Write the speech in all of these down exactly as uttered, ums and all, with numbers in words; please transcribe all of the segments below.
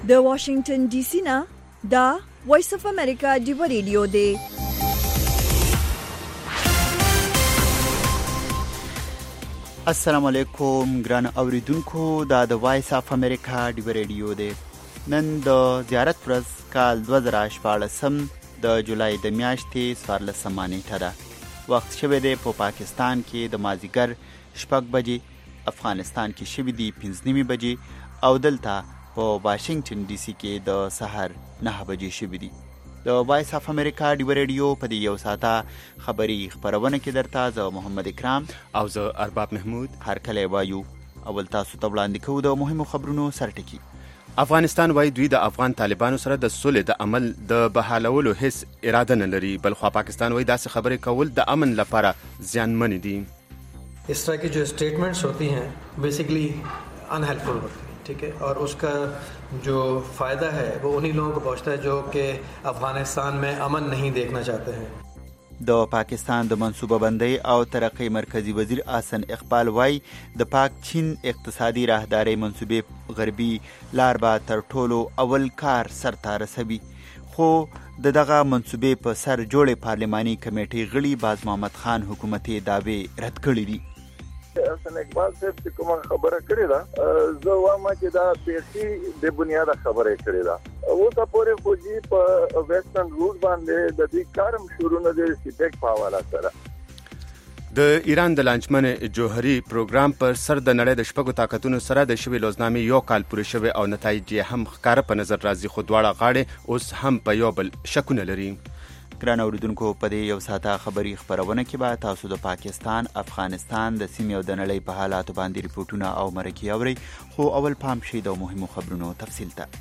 د واشنگټن ډي سي نه دا وایس اف امریکا ډیو ریډیو دی. السلام علیکم ګران اوریدونکو، دا د وایس اف امریکا ډیو ریډیو دی. نن د زیارت ورځ کال دوه زره شپاړسم د جولای د میاشتې څوارلسمه نیټه ده. وخت شوی دی په پاکستان کې د مازدیګر شپږ بجې، افغانستان کې شوي دي پنځه نیمې بجې او دلته په واشنگټن ډي سي کې د سحر نهه بجې شوي دي. د وایس اف امریکا ډیو ریډیو په دې یو ساعته خبري خبرونه کې درته زه محمد اکرام او زه ارباب محمود هر کله وایو. اول تاسو ته وړاندې کوو د مهمو خبرونو سرټکی. افغانستان وايي دوی د افغان طالبانو سره د سولې د عمل د بحالولو هیڅ اراده نه لري، بلخو پاکستان وايي داسې خبرې کول د امن لپاره زیانمن دي. इस तरह की जो स्टेटमेंट्स होती हैं बेसिकली अनहेल्पफुल होती हैं, ठीक है, और उसका जो फ़ायदा है वो उन्हीं लोगों को पहुंचता है जो कि अफगानिस्तान में अमन नहीं देखना चाहते हैं. د پاکستان د منصوبه بندۍ او ترقۍ مرکزی وزیر حسن اقبال وای د پاک چین اقتصادي راهدارۍ منصوبې غربي لار به تر ټولو اول کار سرته رسوي، خو د دغه منصوبې په سر جوړې پارلماني کمیټې غړي باز محمد خان حکومتي دعوې رد کړي دي. حسن اقبال صاحب چې کومه خبره کړې ده، زه وایم چې دا پیسې د بنیاده خبره کړې ده. اوس پورې خو چې په ویسټرن روټ باندې د دې کارم شروع نه دی سیټیک په حواله سره. د ایران د لانجمن جوهري پروګرام پر سر د نړۍ د شپږو طاقتونو سره د شوي لوزنامې یو کال پوره شوی او نتایج یې هم ښکاره په نظر راځي، خو دواړه غاړې اوس هم په یو بل شکونه لري. ګران اوریدونکو، په دې یو ساعته خبري خبرونه کې به تاسو د پاکستان، افغانستان د سیمې او د نړۍ په حالاتو باندې ریپورټونه او مرکې اورئ، خو اول پام شي د مهمو خبرونو تفصیل ته.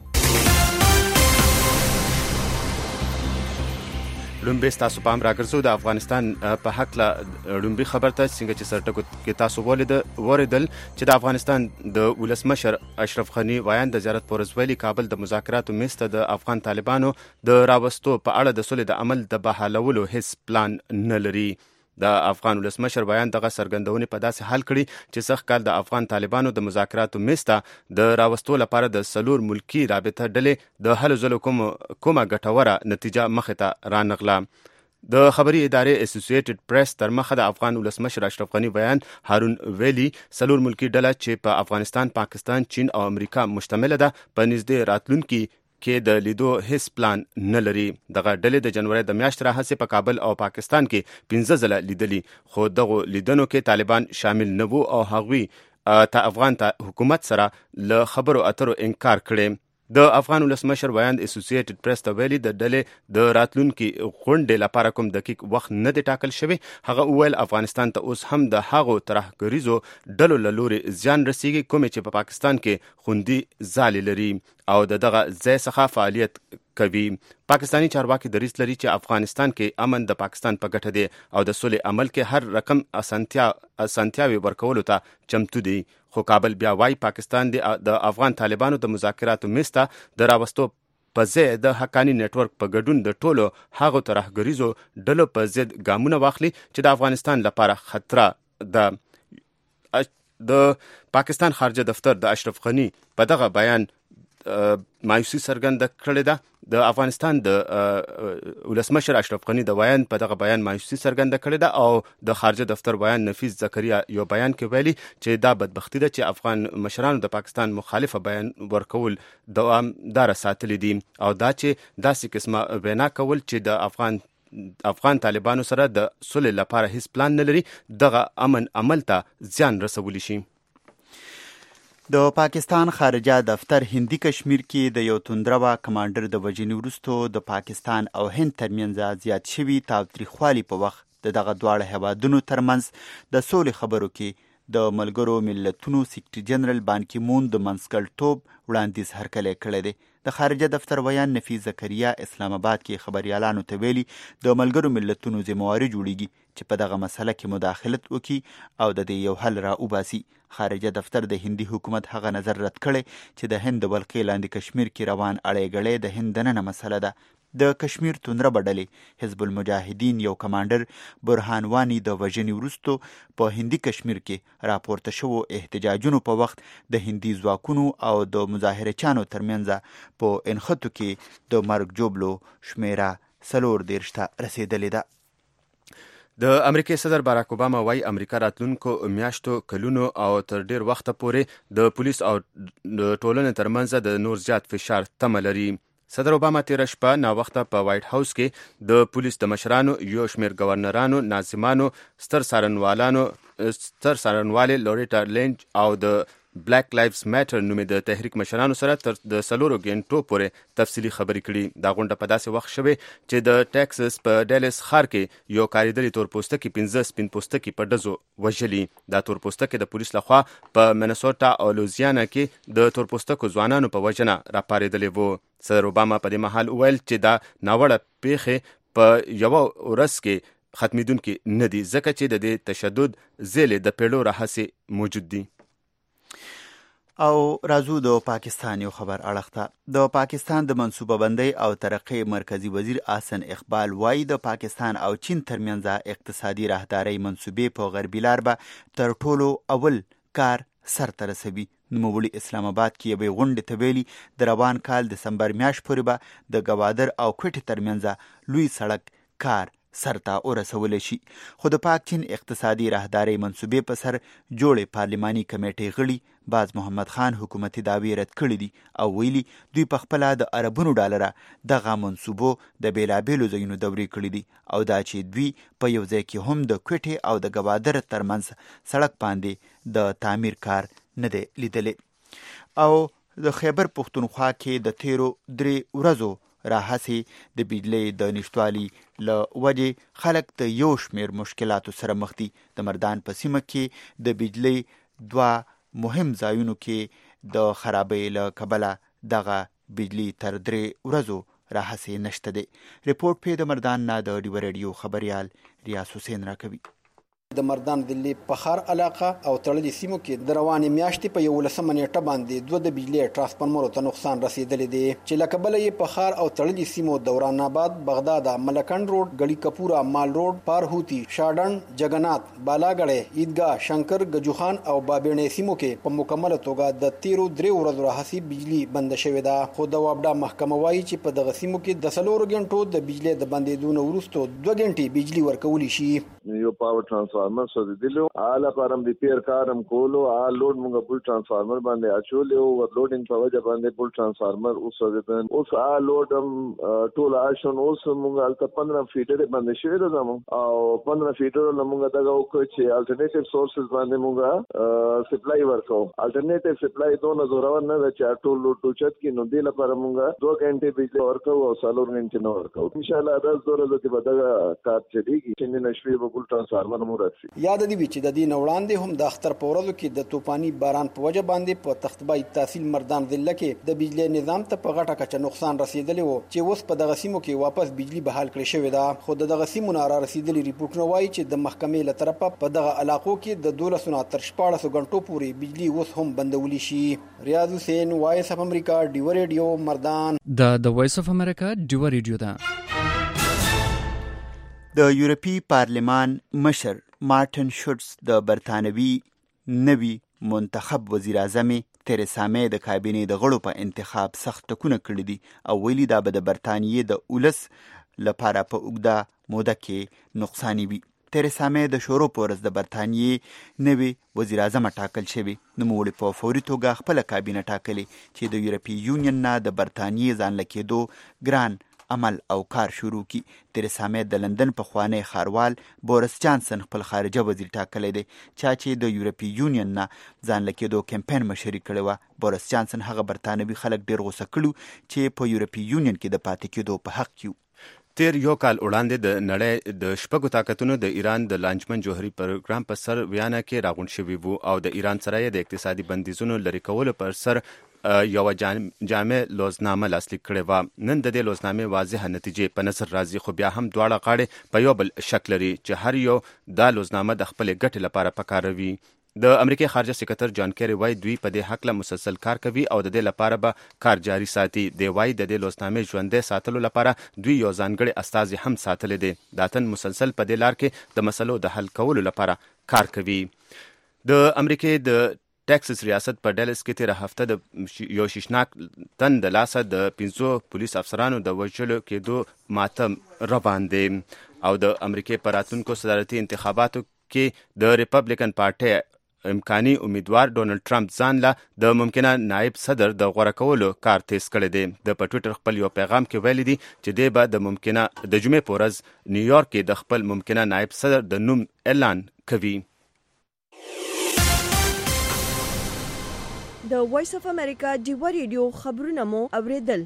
لومبي ستاسو پام راګرځو د افغانستان په هکله لومبي خبر ته څنګه چې سرټکو کې تاسو ولیدل چې د افغانستان د ولسمشر اشرف غني وایان د زیارت پر ورځ ویلي کابل د مذاکراتو میز ته د افغان طالبانو د راوستو په اړه د سولې د عمل د بحالولو هیڅ پلان نه لري. د افغان ولسمشر بیان دغه څرګندونې په داسې حال کړي چې سږ کال د افغان طالبانو د مذاکراتو میز ته د راوستو لپاره د څلور ملکي رابطه ډلې د هلو ځلو کوم کومه ګټوره نتیجه مخې ته رانغله. د خبري ادارې اسوسییټډ پریس تر مخه د افغان ولسمشر اشرف غني بیان هارون ویلي څلور ملکي ډله چې په افغانستان، پاکستان، چین او امریکا مشتمله ده په نږدې راتلونکي کې د لیدو هیڅ پلان نه لري. دغه ډلې د جنوري د میاشتې راهیسې په کابل او پاکستان کې پنځه ځله لیدلي، خو دغو لیدنو کې طالبان شامل نه وو او هغوی ته افغان حکومت سره له خبرو اترو انکار کړي. د افغان ولسمشر ویاند اسوسییټډ پریس ته ویلي د ډلې د راتلونکي غونډې لپاره کوم دقیق وخت نه دی ټاکل شوی. هغه وویل افغانستان ته اوس هم د هغو ترهګریزو ډلو له لورې زیان رسیږي کومې چې په پاکستان کې خوندي ځالې لري او د دغه ځای څخه فعالیت کوي. پاکستانی چارواکي دریځ لري چې افغانستان کې امن د پاکستان په ګټه دی او د سولې عمل کې هر رقم اسانتیا اسانتیاوي ورکولو ته چمتو دی، خو کابل بیا وايي پاکستان د افغان طالبانو د مذاکراتو میز ته د راوستو په ځای د حقاني نیټورک په ګډون د ټولو هغو ترهګریزو ډلو په ضد ګامونه واخلي چې د افغانستان لپاره خطره ده. د پاکستان خارجه دفتر د اشرف غني په دغه بیان مایوسي څرګنده کړې ده. د افغانستان د ولسمشر اشرف غني د ویان په دغه بیان مایوسي څرګنده کړې ده او د خارجه دفتر ویان نفیس زکریا یو بیان کې ویلي چې دا بدبختی ده چې افغان مشرانو د پاکستان مخالفه بیان ورکول دوامداره ساتلي دي او دا چې داسې قسمه وینا کول چې د افغان افغان طالبانو سره د سولې لپاره هیڅ پلان نه لري دغه امن عمل ته زیان رسولی شي. د پاکستان خارجه دفتر هندي کشمیر کې د یو توندروا کمانډر د وژنې وروسته د پاکستان او هند ترمنځ زیات شوي تاوتریخوالي په وخت د دغه دواړه هیوادونو ترمنځ د سولې خبرو کې د ملګرو ملتونو سیکرټري جنرال بان کی مون د منځګړیتوب وړاندیز هرکلی کړی دی. د خارجه دفتر ویان نفیس زکریا اسلام آباد کې خبريالانو ته ویلي د ملګرو ملتونو ذمہواري جوړیږي چې په دغه مسله کې مداخلت وکړي او د دې یو حل را وباسي. خارجه دفتر د هندي حکومت هغه نظر رد کړی چې د هند د ولقې لاندې کشمیر کې روان اړیګړی د هند دننه مسله ده. د کشمیر توندره بډلې حزب المجاهدین یو کمانډر برهان وانی د وژنې وروسته په هندي کشمیر کې راپورته شوو احتجاجونو په وخت د هندي ځواکونو او د مظاهرچیانو ترمنځ په انخطو کې د مرګ جوړلو شمیره څلور دېرش ته رسېدلې ده. د امریکای صدر باراک اوباما وايي امریکا راتلونکو میاشتو کلونو او تر ډیر وخته پورې د پولیس او ټولنې ترمنځ د نور زیات فشار تمه لري. صدر اوباما تیره شپه ناوخته په وایټ هاوس کې د پولیس د مشرانو، یو شمیر گورنرانو، ناظمانو، ستر څارنوالانو ستر څارنوالې لوریټا لینچ او د بلیک لایفز میټر نومې د تحریک مشرانو سره تر د څلورو غنټو پورې تفصیلي خبرې کړي. دا غونډه په داسې وخت شوې چې د ټیکساس په ډیلس ښار کې یو کاریدلي تورپوستکي پنځه سپین پوستکي په ډزو وژلي. دا تورپوستکي د پولیس لخوا په منیسوټا او لوزیانا کې د تورپوستکو ځوانانو په وژنه راپارېدلې وو. صدر اوباما په دې مهال وویل چې دا ناوړه پیښې په یوه ورځ کې ختمېدونکي نه دي ځکه چې د دې تشدد زیلې د پیړو راهیسې موجود دي. او راځو د پاکستان یو خبر اړخ ته. د پاکستان د منصوبه بندۍ او ترقۍ مرکزی وزیر احسن اقبال وایي د پاکستان او چین ترمنځ اقتصادي راهدارۍ منصوبې په غربي لار به تر ټولو اول کار سر ته رسوي. نوموړي اسلام آباد کې یوې غونډې ته ویلي د روان کال دسمبر میاشت پورې به د ګوادر او کوټې ترمنځ لوی سړک کار سرته ورسولی شي. خو د پاک چین اقتصادي راهدارۍ منصوبې په سر جوړې پارلماني کمیټې غړي باز محمد خان حکومتي دعوی رد کړي دي او ویلي دوی په خپله د اربونو ډالره دغه منصوبو د بیلابیلو ځایونو دورې کړي دي او دا چې دوی په یو ځای کې هم د کوټې او د ګوادر ترمنځ سړک باندې د تعمیر کار نه دی لیدلی. او د خیبر پښتونخوا کې د تیرو درې ورځو راهسې د بجلی د نشتوالي له وجې خلک د یو شمیر مشکلاتو سره مخ دي. د مردان په سیمه کې د بجلی دوه مهم ځایونو کې د خرابۍ له کبله دغه بجلی تر درې ورځو راهسې نشته دی. رپورټ پې د مردان نه د ډیوه ریډیو خبریال ریاض حسین راکوي. د مردان ضلع پخار علاقه او تړلي سیمو کې د روانې میاشتې په یولسمه نیټه باندې دوه د بجلي ټرانسفارمرو ته نقصان رسېدلی دی چې له کبله یې پخار او تړلي سیمو دوران آباد، بغداد، ملکنډ روډ، ګړي کپوره، مال روډ، پارهوتی، شاډن، جګنات، بالاګړی، عیدګاه، شنکر، ګجوخان او بابېڼې سیمو کې په مکمله توګه د تیرو درې ورځو راهیسې بجلي بنده شوې ده. خو د وابډا محکمه وایي چې په دغه سیمو کې د څلورو غنټو د بجلي د بندېدو نه وروسته دوه غنټې بجلي ورکولی شي. یو پاور ټرانسفارمر سوځېدلی و، هغه لپاره هم ریپیر کار هم کولو، هغه لوډ مونږ بل ټرانسفارمر باندې اچولی و، ورلوډینګ په وجه باندې بل ټرانسفارمر وسوځېدل. اوس هغه لوډ هم ټول آشن اوس مونږ هلته پندره فیټرې باندې شوې ده زموږ او پندره فیټرو نه مونږ دغه وکړو چې الټرنیټیو سورسز باندې مونږ سپلای ورکوو. الټرنیټیو سپلای دونه زورور نه ده چې ټول لوډ اوچت کړي، نو دې لپاره مونږ دوه غنټې بجلي ورکوو او څلور غنټې نه ورکوو. انشاءالله دا دوه ورځې کې به دغه کار چلېږي چې نن شپې به بل ټرانسفارمر مو راسي. یاد دې وي چې د دې نه وړاندې هم د اختر په ورځو کې د توپاني باران په وجه باندې په تختبای تحصیل مردان ضلع کې د بجلي نظام ته په غټه کچه نقصان رسېدلی و چې اوس په دغه سیمو کې واپس بجلي بحال کړې شوې ده. خو د دغه سیمو نه را رسېدلي ریپورټونه وایي چې د محکمې له طرفه په دغه علاقو کې د دولسو نه تر شپاړسو غنټو پورې بجلي اوس هم بندولی شي. ریاض حسین، وایس اف امریکا، ډیوه ریډیو، مردان. دا د وایس اف امریکا ډیوه ریډیو ده. د یورپی پارلمان مشر مارټن شولټز د برتانوي نوي منتخب وزیر اعظم تریسا مې د کابینې د غړو په انتخاب سخت ټکونه کړي دي او ویلي دا به د برتانیې د ولس لپاره په اوږده موده کې نقصاني وي. تریسا مې د شورو په ورځ د برتانیې نوي وزیر اعظم ټاکل شوی. نوموړي په فوري توګه خپله کابینه ټاکلې چې د یورپي یونین نه د برتانیې ځان له کېدو ګران عمل او کار شروع کی. تریسا مې د لندن پخوانی ښاروال بورس جانسن خپل خارجه وزیر ټاکلی دی، چا چې د یورپي یونین نه ځان له کېدو کمپین مشري کړې وه. بورس جانسن هغه برتانوي خلک ډېر غوسه کړي چې په یورپي یونین کې د پاتې کېدو په حق کیو. تیر یو کال وړاندې د نړۍ د شپږو طاقتونو د ایران د لانجمن جوهري پروګرام په سر ویانا کې راغونډ شوي وو او د ایران سره د اقتصادي بندیزونو لرې کولو پر سر یو جامع لوزنامه لاسلیک کړې و. نن د دې لوزنامې واضح نتیجې په نظر راځي، خو بیا هم دواړه غاړې په یو بل شک لري چې هر یو دا لوزنامه د خپل ګټې لپاره پکاروي. د امریکای خارجه سکرټر جان کیری وایي دوی په دې حق له مسلسل کار کوي او د دې لپاره به کار جاري ساتي. دی وایي د دې لوزنامې ژوندۍ ساتلو لپاره دوی یو ځانګړی استازي هم ساتلی دی. دا تن مسلسل په دې لار کې د مسلو د حل کولو لپاره کار کوي. د امریکای د ټیکساس ریاست په ډلس کې تیره هفته د یو شیشناک تن د لاسه د پنځو پولیس افسرانو د وژلو کېدو ماتم روان دی او د امریکای په راتلونکو صدارتي انتخاباتو کې د ریپبلیکن پارټۍ امکاني امیدوار ډونالډ ټرمپ ځان له د ممکنه نایب صدر د غوره کولو کار تیز کړی دی. د په ټویټر خپل یو پیغام کې ویلي دي چې دی به د ممکنه د جمعې په ورځ نیویارک کې د خپل ممکنه نایب صدر د نوم اعلان کوي. د وایس اف امریکا ډیوا ریډیو خبرونه مو اوریدل.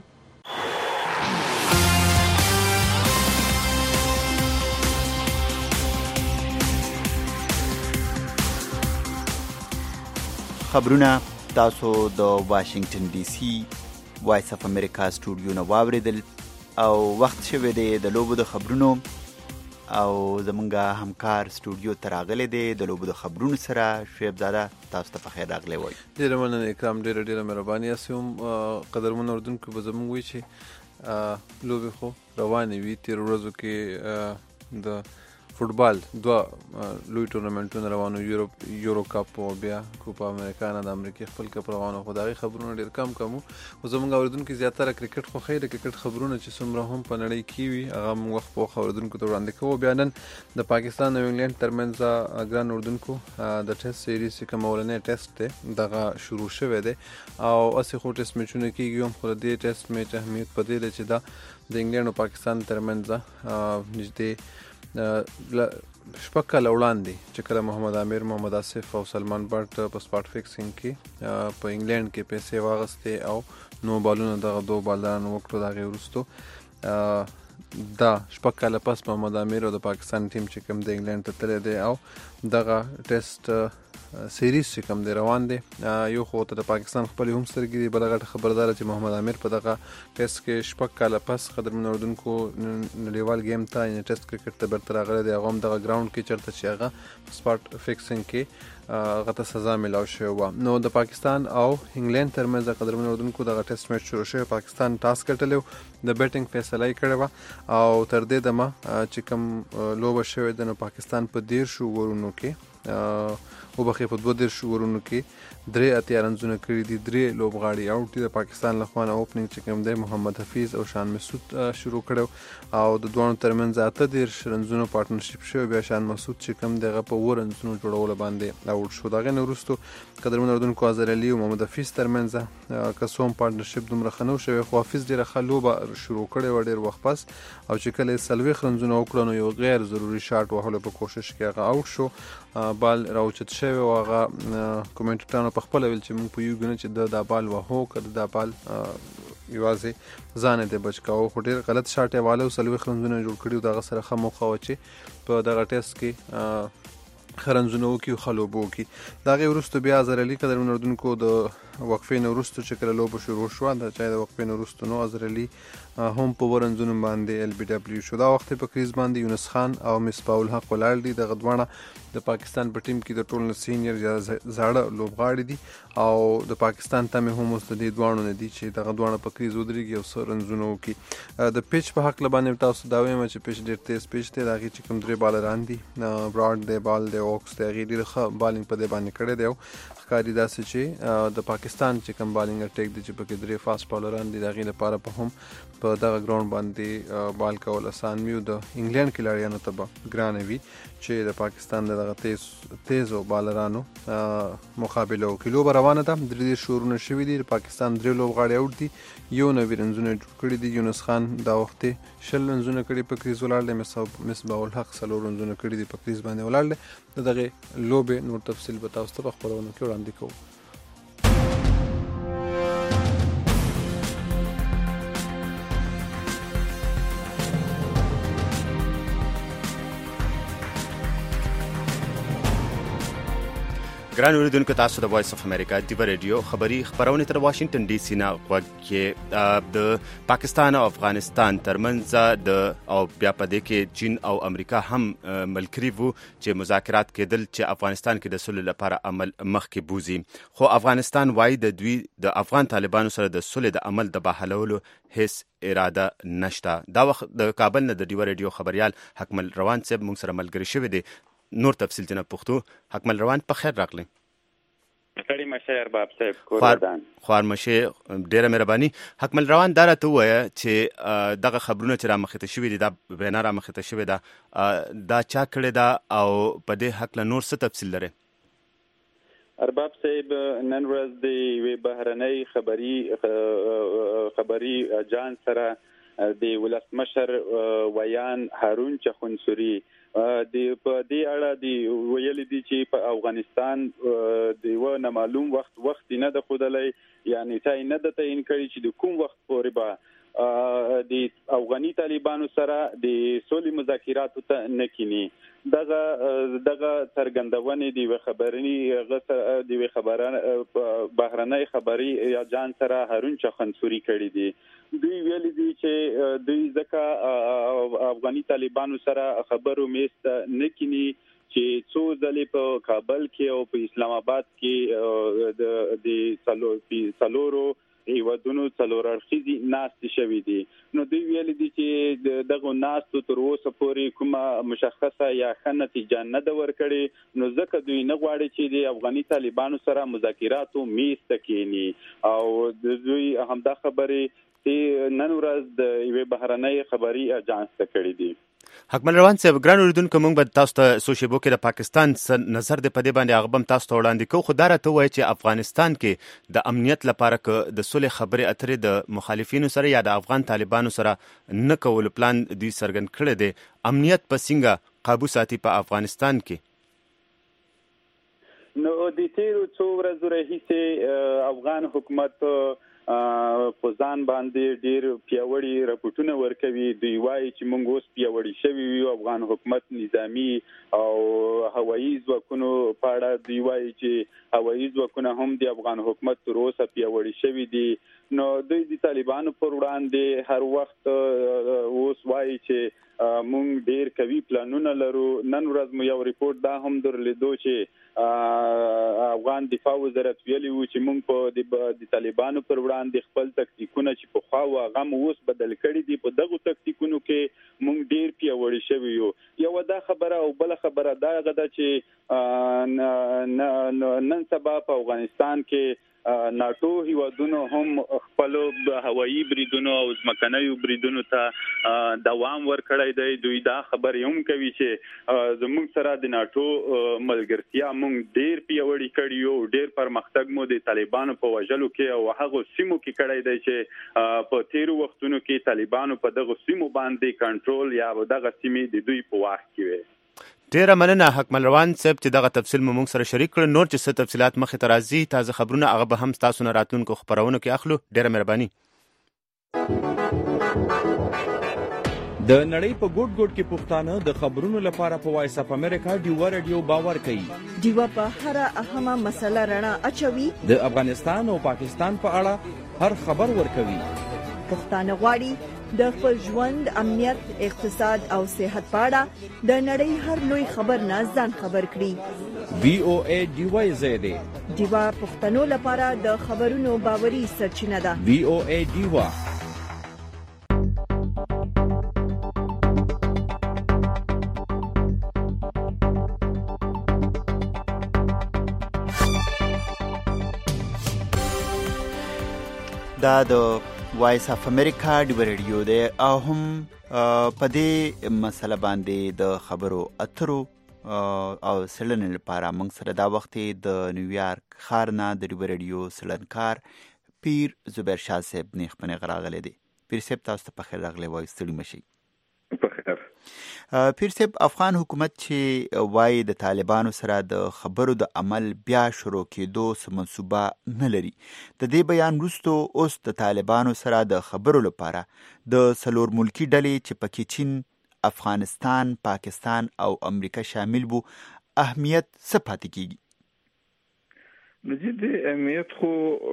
خبرونه تاسو د واشنگټن ډي سي وایس اف امریکا سټوډیو نه واوریدل او وخت شوی دی د لوبو د خبرونو او زمونږ همکار سټوډیو ته راغلی دی د لوبو د خبرونو سره. شعیب زاده تاسو ته پخیر راغلی وایي. ډېره مننه اکرام، ډېره ډېره مهرباني. هسې هم قدرمن اورېدونکو به زموږ وایي چې لوبې خو روانې وي. تېرو ورځو کې د فوټبال دوه لوی ټورنمنټونه روانو، یورپ یورو کپ او بیا کوپا امریکانا د امریکې خپل کپ روانو. خو د هغې خبرونه ډېر کم کم وو. خو زموږ اورېدونکي زیاتره کرکټ خوښوي. د کرکټ خبرونه چې څومره هم په نړۍ کې وي هغه موږ وخت په وخت اورېدونکو ته وړاندې کوو. بیا نن د پاکستان او انګلینډ ترمنځ ګران اورېدونکو د ټیسټ سیریز چې کوم اولنی ټیسټ دی دغه شروع شوی دی او هسې خو ټیسټ میچونه کېږي هم، خو د دې ټیسټ میچ اهمیت په دې دی چې دا د انګلینډ او پاکستان ترمنځ نږدې شپږ کاله وړاندې چې کله محمد عامر، محمد آصف او سلمان بټ په سپاټ فکسینګ کې په انګلینډ کې پیسې واغستې او نو بالونه دغه دو بالدارانو وکړو. د هغې وروستو دا شپږ کاله پس محمد عامر او د پاکستان ټیم چې کوم د انګلینډ ته تللی دی او دغه ټیسټ سیریز چې کوم دی روان دی. یو خو ته د پاکستان خپلې هم سترګې دي، بله غټه خبرداره چې محمد عامر په دغه ټیسټ کې شپږ کاله پس قدرمن اورېدونکو نړیوال گیم ته یعنې ټیسټ کرکټ ته بیرته راغلی دی. هغه هم دغه ګراونډ کې چېرته چې هغه په سپاټ فکسینګ کې هغه ته سزا میلاو شوې وه. نو د پاکستان او انګلینډ ترمنځ قدرمن اورېدونکو دغه ټیسټ میچ شروع شوی. پاکستان ټاس ګټلی و، د بیټینګ فیصله یې کړې وه او تر دې دمه چې کوم لوبه شوې ده نو پاکستان په دېرشو اوورونو کې وبخښئ په دوه دېرشو اوورونو کې درې اتیا رنزونه کړي دي. درې لوبغاړي اوټ دي. د پاکستان له خوا نه اوپننګ چې کوم دی محمد حفیظ او شان مسعود شروع کړی او د دواړو ترمنځ اته دېرش رنزونو پارټنرشپ شوی. بیا شان مسعود چې کوم دی هغه په اووه رنزونو جوړولو باندې اوټ شو. د هغې نه وروستو قدرمن اورېدونکو اظهر علي او محمد حفیظ ترمنځ که څه هم پارټنرشپ دومره ښه نه شوی، خو حفیظ ډېره ښه لوبه شروع کړې وه ډېر وخت پس او چې کله یې څلوېښت رنزونه وکړه نو یو غیر ضروري شاټ وهلو په کوشش کې هغه اوټ شو. بال راوچت شوی و. هغه کومنټیټرانو په خپله ویل چې موږ پوهېږو نه چې د دا بال وهو که د دا بال یوازې ځان یې بچ کاوه، خو ډېر غلط شاټ یې واله او څلوېښت رنزونه یې جوړ کړي و. د هغه سره ښه موخه وه چې په دغه ټیسټ کې ښه رنزونه وکړي او ښه لوبه وکړي. د هغې وروستو بیا اظهر علي قدرمن اورېدونکو د وقفې نه وروستو چې کله لوبه شروع شوه د چا د وقفې نه وروستو نو اظهر علي هم په اووه رنزونو باندې ال بي ډبلیو شو. دا وخت په کریز باندې یونس خان او مصباح الحق ولاړ دي. دغه دواړه د پاکستان په ټیم کې د ټولو نه سینیر یا زاړه لوبغاړي دي او د پاکستان تمې هم اوس د دې دواړو نه دي چې دغه دواړه په کریز ودرېږي او څه رنزونه وکړي. د پیچ په هکله باندې تاسو دا وایم چې پیچ ډېر تیز پیچ دی. د هغې چې کوم درې بالران دي، براډ دی، بال دی، اوکس دی، هغې ډېر ښه بالینګ په دې باندې کړی دی او ښکاري داسې چې د پاکستان چې کوم بالینګ اټیک دی چې پکې درې فاست بالران دي د هغې لپاره په هم په دغه ګراونډ باندې بال کول اسان وي. د انګلینډ کلاړیانو ته به ګرانه وي چې د پاکستان د دغه تیز تیزو بالرانو مقابله وکړي. لوبه روانه ده. درې دېرش اوورونه شوي دي. د پاکستان درې لوبغاړي اوټ دي. یو نوي رنزونه جوړ کړي دي. یونس خان دا وخت شل رنزونه کړي په کریز ولاړ دی. مصباح الحق څلور رنزونه کړي دي په کریز باندې ولاړ دی. د دغې لوبې نور تفصیل به تاسو ته په خپرونو کې وړاندې کوو. ګران اوریدونکو تاسو د وایس اف امریکا د رادیو خبری خبرونه تر واشنگټن ډي سي نه غوږی د پاکستان او افغانستان ترمنځ د او بیا په دې کې چین او امریکا هم ملګري وو چې مذاکرات کېدل چې افغانستان کې د صلح لپاره عمل مخکې بوزي خو افغانستان وايي د دوی د افغان طالبانو سره د صلح د عمل د بحالولو هیڅ اراده نشته. دا وخت د کابل نه د ډیو رادیو خبريال حکمل روان صاحب موږ سره ملګری شوی دی. نور تفصیل جناب پښتو. حکمل روان په خیر راغلی. سړی مشه ارباب صاحب کورودان خوار مشه ډیره مهرباني. حکمل روان دا راته وایه چې دغه خبرونه چې را مخې ته شوي دي دا وینا را مخې ته شوې ده دا چا کړې ده او په دې هکله نور څه تفصیل لري؟ ارباب صاحب نن ورځ د یوې بهرنۍ خبري خبري جان سره د ولسمشر ویان هارون چخونسوري د په دې اړه دی ویل دي چې په افغانستان د و نه معلوم وخت وخت نه د خودلې یعنی تای نه د تعین کړي چې د کوم وخت پورې به د افغاني طالبانو سره د صلح مذاکرات ته نکینی دغه دغه څرګندونه دی خبرني غسه دی خبرانه بهرنۍ خبري یا جان سره هارون چخونسوري کړي دي. دوی ویل دي چې دوی ځکه افغاني طالبانو سره خبرو میست نکینی چې څو ځلې په کابل کې او په اسلام آباد کې د د څلورو هیوادونو څلور اړخیزي ناستې شوې دي. نو دوی ویل دي چې دغه ناستو تر اوسه پورې کومه مشخصه یا ښه نتیجه نه ده ورکړې نو ځکه دوی نه غواړي چې د افغاني طالبانو سره مذاکراتو میز ته کښېني او دوی همدا خبرې چې نن ورځ د یوې بهرنۍ خبري اجانس ته کړي دي. حکمل روان صاحب ګران اوریدونکو موږ به تاسو ته سوشیبو کې د پاکستان نظر د پدې باندې هغه هم تاسو ته وړاندې کوو خو دا راته وایي چې افغانستان کې د امنیت لپاره که د صلح خبرې اترې د مخالفینو سره یا د افغان طالبانو سره نه کولو پلان دوی څرګند کړی دی امنیت په څنګه قابو ساتي په افغانستان کې؟ نو د تیرو څو ورځو راهیسې افغان حکومت په ځان باندې ډیر پیاوړي راپورټونه ورکوي. دوی وایي چې موږ اوس پیاوړي شوي یو افغان حکومت نظامی او هوایي ځواکونو په اړه دوی وایي چې هوایي ځواکونه هم د افغان حکومت تر اوسه پیاوړي شوي دي. نو دوی د طالبانو پر وړاندې هر وخت اوس وایي چې مونږ ډیر قوي پلانونه لرو. نن ورځ مو یو ریپورت دا هم درلیدو چې افغان دفاع وزارت ویلي و چې مونږ په د طالبانو پر وړاندې خپل تکتیکونه چې په خوا و هغه مو اوس بدل کړي دي. په دغه تکتیکونو کې مونږ ډیر پیاوړي شوي یو. یو دا خبره او بل خبره دا غدا چې نن سبا په افغانستان کې ناتو هیوادونو هم خپل هوایي بریدونو او ځمکنیو بریدونو ته دوام ورکړی دی. دوی دا خبرې هم کوي چې زموږ سره د ناتو ملګرتیا موږ ډیر پیاوړي کړي یو ډیر پرمختګ مو د طالبانو په وژلو کې او هغه سیمو کې کړی دی چې په تیرو وختونو کې طالبانو په دغه سیمو باندې کنټرول یا دغه سیمې د دوی په واک کې وي. ډیره مننه حکمل روان صاحب چې دغه تفصیل مو موږ سره شریک کړ. نور چې څه تفصیلات مخې ته راځي تازه خبرونه هغه به هم تاسو نه راتلونکو خبرونو کې اخلو. ډیره مهرباني. د نړۍ په ګوټ ګوټ کې پښتانه د خبرونو لپاره په وایس اف امریکا ډیو رادیو باور کوي. ډیو په هر اهمه مسله رڼا اچوي. د افغانستان او پاکستان په اړه هر خبر ورکوي. پښتانه غواړي د خپل ژوند امنیت اقتصاد او صحت په اړه د نړۍ هر لوی خبر نه ځان خبر کړي. وی او ای ډیو زیاده ډیو پښتنو لپاره د خبرونو باوري سرچینه ده. وی او ای ډیو دا د وایس اف امریکا ډیو رادیو دی او هم په دې مسله باندې د خبرو اترو او سلنې لپاره موږ سره دا وخت د نیویارک ښار نه د ډیو رادیو سلنکار پیر زبیر شاه صاحب نیخ پنې غراغلی دی. پیر صاحب تاسو ته په خیر راغلی وایي ستړي مشئ. پیر صاحب افغان حکومت چې وایي د طالبانو سره د خبرو د عمل بیا شروع کېدو څه منصوبه نه لري د دې بیان وروسته اوس د طالبانو سره د خبرو لپاره د څلور ملکي ډلې چې پکې چین افغانستان پاکستان او امریکا شامل وو اهمیت څه پاتې کیږي؟ نو چې د امنیت خو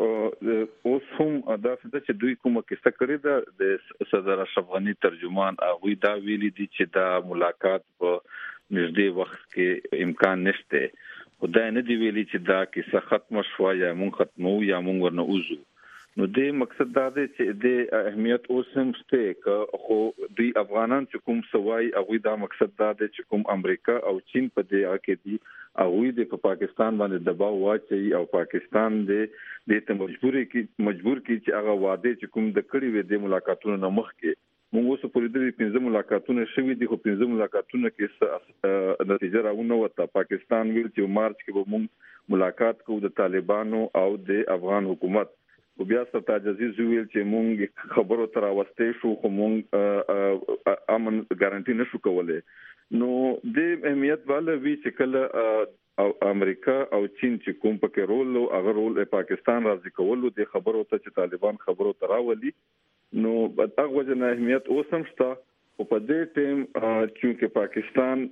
اوس هم دا څه چې دوی کومه کیسه کړې ده د صدر اشرف غنی ترجمان هغه دا ویلي دي چې دا ملاقات په نږدې وخت کې امکان نشته خدای نه دی ویلي چې دا کیسه ختم شوه یا مونږ ختمو یا مونږ ورنه وځو نو د مقصد دا دی چې د اهمیت اوس هم شته خو دوی افغانان چې کوم سوای هغه دا مقصد دا دی چې کوم امریکا او چین په دې کې دي هغه د په پاکستان باندې دباو واچي او پاکستان د د ته مجبوري کې مجبور کې چې هغه وعده چې کوم د کړي وي د ملاقاتونو نه مخکې موږ اوس په دې پنځه ملاقاتونه شوي دي خو پنځه ملاقاتونه کې نتیجه راونه وته پاکستان ویل چې مارچ کې به موږ ملاقات کوو د طالبانو او د افغان حکومت او بیا ستاسو عزیز ویل چې مونږ خبرو تر واستې شو خو مونږ امن ګارانټي نشو کولای نو د اهمیت والا وی چې کله او امریکا او چین چې کوم پکې رول او هغه رول پاکستان راځي کولو د خبرو ته چې طالبان خبرو تر راولي نو هغه وجه اهمیت اوسم شته او په دې ټیم چې پاکستان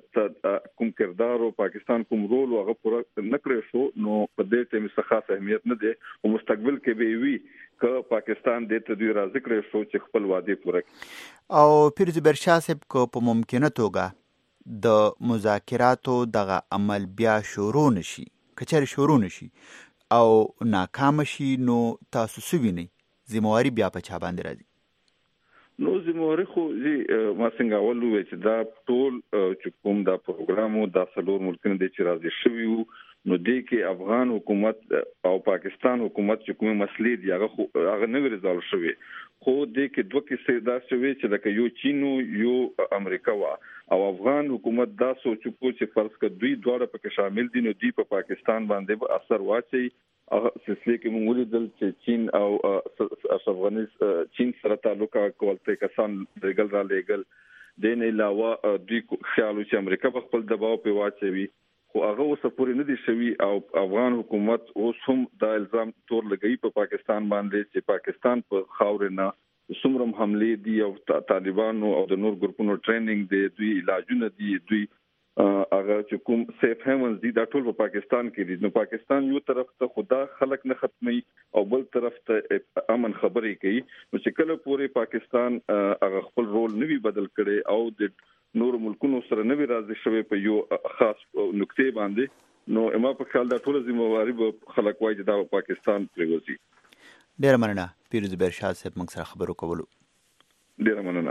کوم کردار او پاکستان کوم رول هغه پوره نکړي شو نو په دې ټیم څخه خاص اهمیت نه دی او مستقبل کې به وي ک پاکستان دې ته دوی راځي کړي شو چې خپل وعده پوره کړي او پیرز برشا صاحب کو په ممکنه توګه د مذاکراتو دغه عمل بیا شروع نشي کچر شروع نشي او ناکام شي نو تاسو سویني ذمہواری بیا په چا باندې راځي نو زموږ خو ما څنګه ولو چې دا ټول چې کوم دا پروګرامو دا څلور ملکونه د چې راځي شوی نو د کې افغان حکومت او پاکستان حکومت چې کومه مسلې دی هغه هغه نه ریزالو شوی خو د کې دوه کې دا شوی چې د یو چینو یو امریکا وا او افغان حکومت دا سوچ کو چې فرض کړه دوی دواړه پکې شامل دي نو دی په پاکستان باندې به اثر واچي هغه سلسله کې موږ ولیدل چې چین او اشرف غنی چین سره تعلق کولته کسان دګل را لګل د نه علاوه دوی خیال چې امریکا په خپل دباو په واچوي خو هغه اوس پورې نه دي شوی او افغان حکومت اوس هم دا الزام تور لګي په پاکستان باندې چې پاکستان په خاور نه څومره حمله دي او طالبانو او د نور ګروپونو ټریننګ دي دوی علاجونه دي دوی هغه چې کوم سیف هیونز دي دا ټول په پاکستان کې دي نو پاکستان یو طرف ته خدا خلق نه ختمي او بل طرف ته امن خبرې کوي نو چې کله پورې پاکستان هغه خپل رول نوي بدل کړي او د نور ملکونو سره نوي راځي شوی په یو خاص نقطې باندې نو اما په خیال دا ټول ذمہواری به خلک وایي چې دا پاکستان پریوزي ډیر مننه پیروز برشاد صاحب موږ سره خبرو کولو ډیر مننه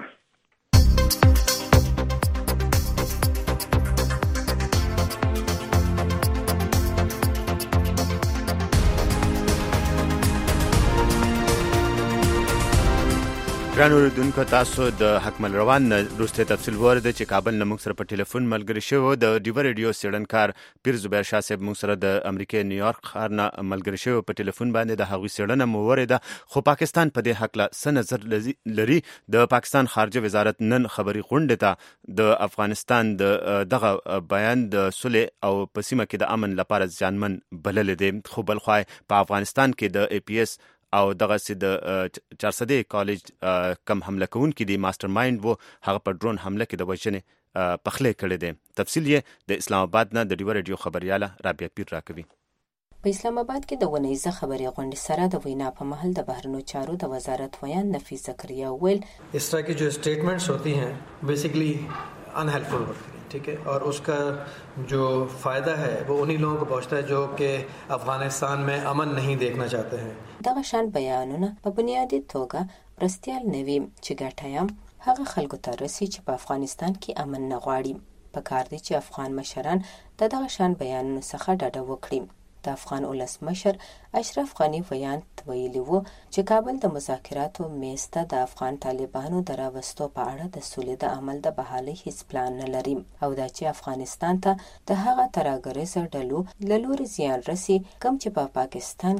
ګران اوریدونکو تاسو د حکمل روان روسته تفصیل ورده چې کابل نه موږ سره په ټلیفون ملګری شو د ډیو ریډیو سیډنکار پیر زبیر شاه صاحب موږ سره د امریکا نیویارک ښار نه ملګری شو په ټلیفون باندې د هغوی سیډنه مو ورده خو پاکستان په دې حق لا څه نظر لري د پاکستان خارجه وزارت نن خبري غونډه ته د افغانستان د دغه بیان د صلح او پسیمه کې د امن لپاره ځانمن بلل دي خو بل خو په افغانستان کې د ای پی ایس او دغه سي د چارسدې کالج کم حمله کون کې دی ماستر مایند وو هغه په ډرون حمله کې د وژنې پخلې کړې دي تفصیل یې د اسلام آباد نه د ډیو ریډیو خبرياله رابعه پیر راکوي په اسلام آباد کې د ونیزه خبري غونډې سره د وینا په محل د بهرنیو چارو د وزارت ویان نفیس زکریا ویل اس طرح کی جو سٹیٹمنٹس ہوتی ہیں بیسیکلی انہیلپفل ہوتی ہیں ٹھیک ہے اور اس کا جو فائدہ ہے وہ انہی لوگوں کو پہنچتا ہے جو کہ افغانستان میں امن نہیں دیکھنا چاہتے ہیں دغه شان بیانونه په بنیادی توګه رستيال نوي چې ګټایم هغه خلکو ته رسي چې په افغانستان کې امن نه غواړي په کار دي چې افغان مشران د دغه شان بیانونو څخه ډډه وکړي د افغان ولسمشر اشرف غنی ویان ویلي وو چې کابل د مذاکراتو میز ته د افغان طالبانو د راوستو په اړه د سولې د عمل د بحالۍ هیڅ پلان نه لري او دا چې افغانستان ته د هغه ترهګریزو ډلو له لوري زیان رسي کوم چې په پا پاکستان کې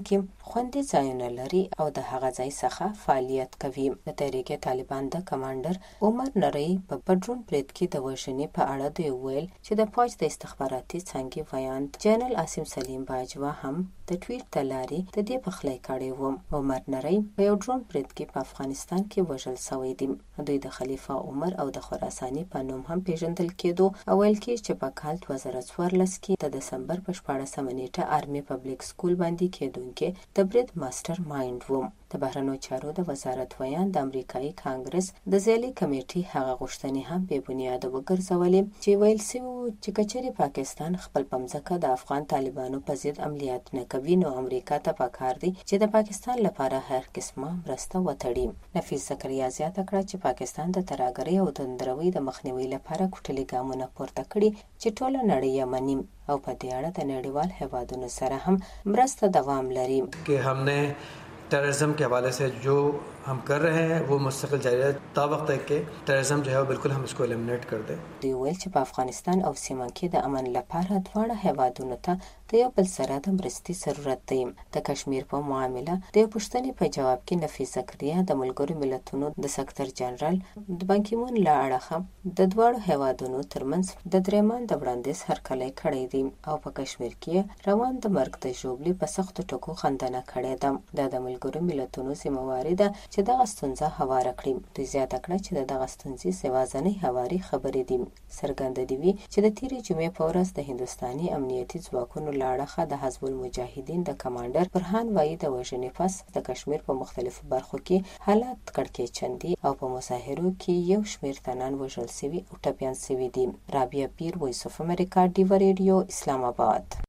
خوندي ځایونه لري او د هغه ځای څخه فعالیت کوي. د تحریک طالبان د کمانډر عمر نری په پډرون برید کې د وژنې په اړه دوی ویل چې د فوج د استخباراتي څانګې ویاند جنرال عاصم سلیم باجوا هم د ټویټ ته لاري د دې پخلی کړی و. عمر نری په یو ډرون برید کې په افغانستان کې وژل شوی دی. دوی د خلیفه عمر او د خراساني په نوم هم پیژندل کېدو او ویل کېږي چې په کال دوه زره څوارلس کې د دسمبر په شپاړسمه نیټه آرمي پبلک سکول باندې کېدونکي د برید ماستر مایند و. د بهرنیو چارو د وزارت ویان د امریکایي کانګرس د ځایلي کمیټې هغه غوښتنې هم بې بنیاده وګرځولې چې ویل شوي وو چې کچېرې پاکستان خپل په مځکه د افغان طالبانو په ضد عملیات نه کوي نو امریکا ته پکار دی چې د پاکستان لپاره هر قسمه مرسته وتړي. نفیس زکریا زیاته کړه چې پاکستان د ترهګرۍ او توندروي د مخنیوي لپاره کوټلي ګامونه پورته کړي چې ټوله نړۍ یې مني او په دې اړه د نړیوال هیوادونو سره هم مرسته دوام لري. कि हमने टेररिज्म के हवाले से जो हम कर रहे हैं वो मुस्तकिल जारी है ता वक्त तक के टेररिज्म जो है वो बिल्कुल हम इसको एलिमिनेट कर दें. دوی ویل چې په افغانستان او سیمه کې د امن لپاره دواړه هیوادونو ته د یو بل سره د مرستې ضرورت دی. د کشمیر په معامله د یو پوښتنې په جواب کې نفیس زکریا د ملګرو ملتونو د سکرټر جنرال د بانکیمون له اړخه د دواړو هیوادونو ترمنځ د درېمان د وړاندیز هرکلی کړی دی او په کشمیر کې روان د مرګ د ژوبلې په سختو ټکو خندنه کړې ده. دا د ملګرو ملتونو ذمهواري ده چې دغه ستونزه هواره کړي. دوی زیاته کړه چې د دغه ستونزې یوازینۍ هواري خبرې دي. څرګنده دي وي چې د تیرې جمعې په ورځ د هندوستاني امنیتي ځواکونو له اړخه د حزب المجاهدین د کمانډر برهان وایي د وژنې پس د کشمیر په مختلفو برخو کې حالات کړکېچن دي او په مظاهرو کې یو شمېر تنان وژل سوي او ټپیان سوي دي. رابعه پیر، وایس اف امریکا، ډیوه ریډیو، اسلام آباد.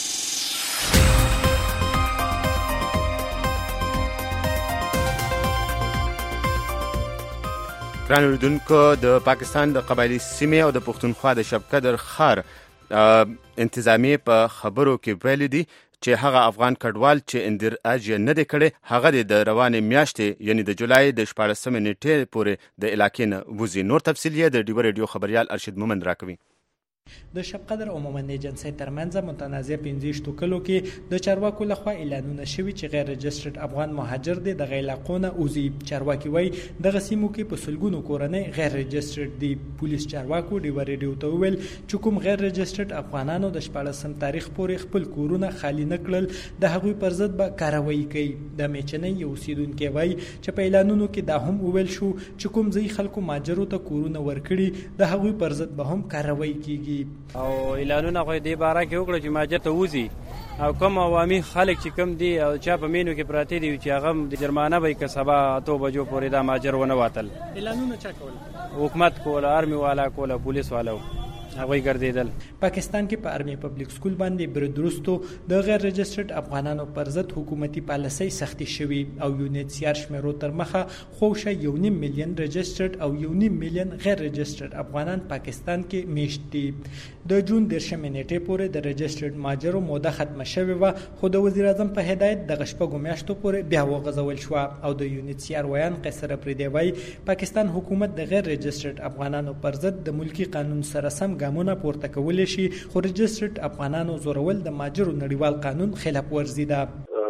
ګران اوریدونکو، د پاکستان د قبایلي سیمې او د پښتونخوا د شبقدر ښار انتظامیې په خبرو کې ویلي دي چې هغه افغان کډوال چې اندراج یې نه دی کړی هغه د روانې میاشتې یعنی د جولای د شپاړسمې نیټې پورې د علاقې نه وځي. نور تفصیل یې د ډیوه ریډیو خبریال ارشد مومند راکوي. د شبقدر عمومي ایجنسۍ ترمنځ متنازع پنځه ټوکلو کې د چارواکو لخوا اعلانونه شوي چې غیر رجسټرډ افغان مهاجر دي د علاقو نه وځي. چارواکي وایي دغه سیمو کې په سلګونو کورنۍ غیر رجسټرډ دي. پولیس چارواکو ډیوه ریډیو ته وویل چې کوم غیر رجسټرډ افغانانو د شپاړسم تاریخ پورې خپل کورونه خالي نه کړل د هغوی پر ضد به کاروایی کوي. د میچنۍ یو اوسیدونکی وایي چې په اعلانونو کې دا هم وویل شو چې کوم ځای خلکو مهاجرو ته کورونه ورکړي د هغوی پر ضد به هم کاروایی کیږي. او اعلانونه خو دې باره کې وکړو چې مهاجر ته وځي او کوم عوامي خلک چې کم دي او چا په مینو کې پراته دي چې هغه د جرمانه به که سبا اتو بجو پورې دا مهاجر ونه واتل. اعلانونه چا کول؟ حکومت کول، آرمي والا کول، پولیس والا هغوی ګرځېدل. پاکستان کې په آرمي پبلک سکول باندې برید وروستو د غیر رجسټرډ افغانانو پر ضد حکومتي پالیسۍ سختې شوي او یونیسیار شمیرو تر مخه خوشه یو نیم میلیون رجسټرډ او یو نیم میلیون غیر رجسټرډ افغانان پاکستان کې میشت دي. د جون دېرشمې نیټې پورې د رجسټرډ مهاجرو موده ختمه شوې وه خو د وزیر اعظم په هدایت دغه شپږو میاشتو پورې بیا وغځول شوه او د یونیسیار ویان قیصر افریدی وایي پاکستان حکومت د غیر رجسټرډ افغانانو پر ضد د ملکي قانون سره سم ګامونه پورته کولی شي خو رجسټرډ افغانانو زورول د مهاجرو نړیوال قانون خلاف ورزي ده.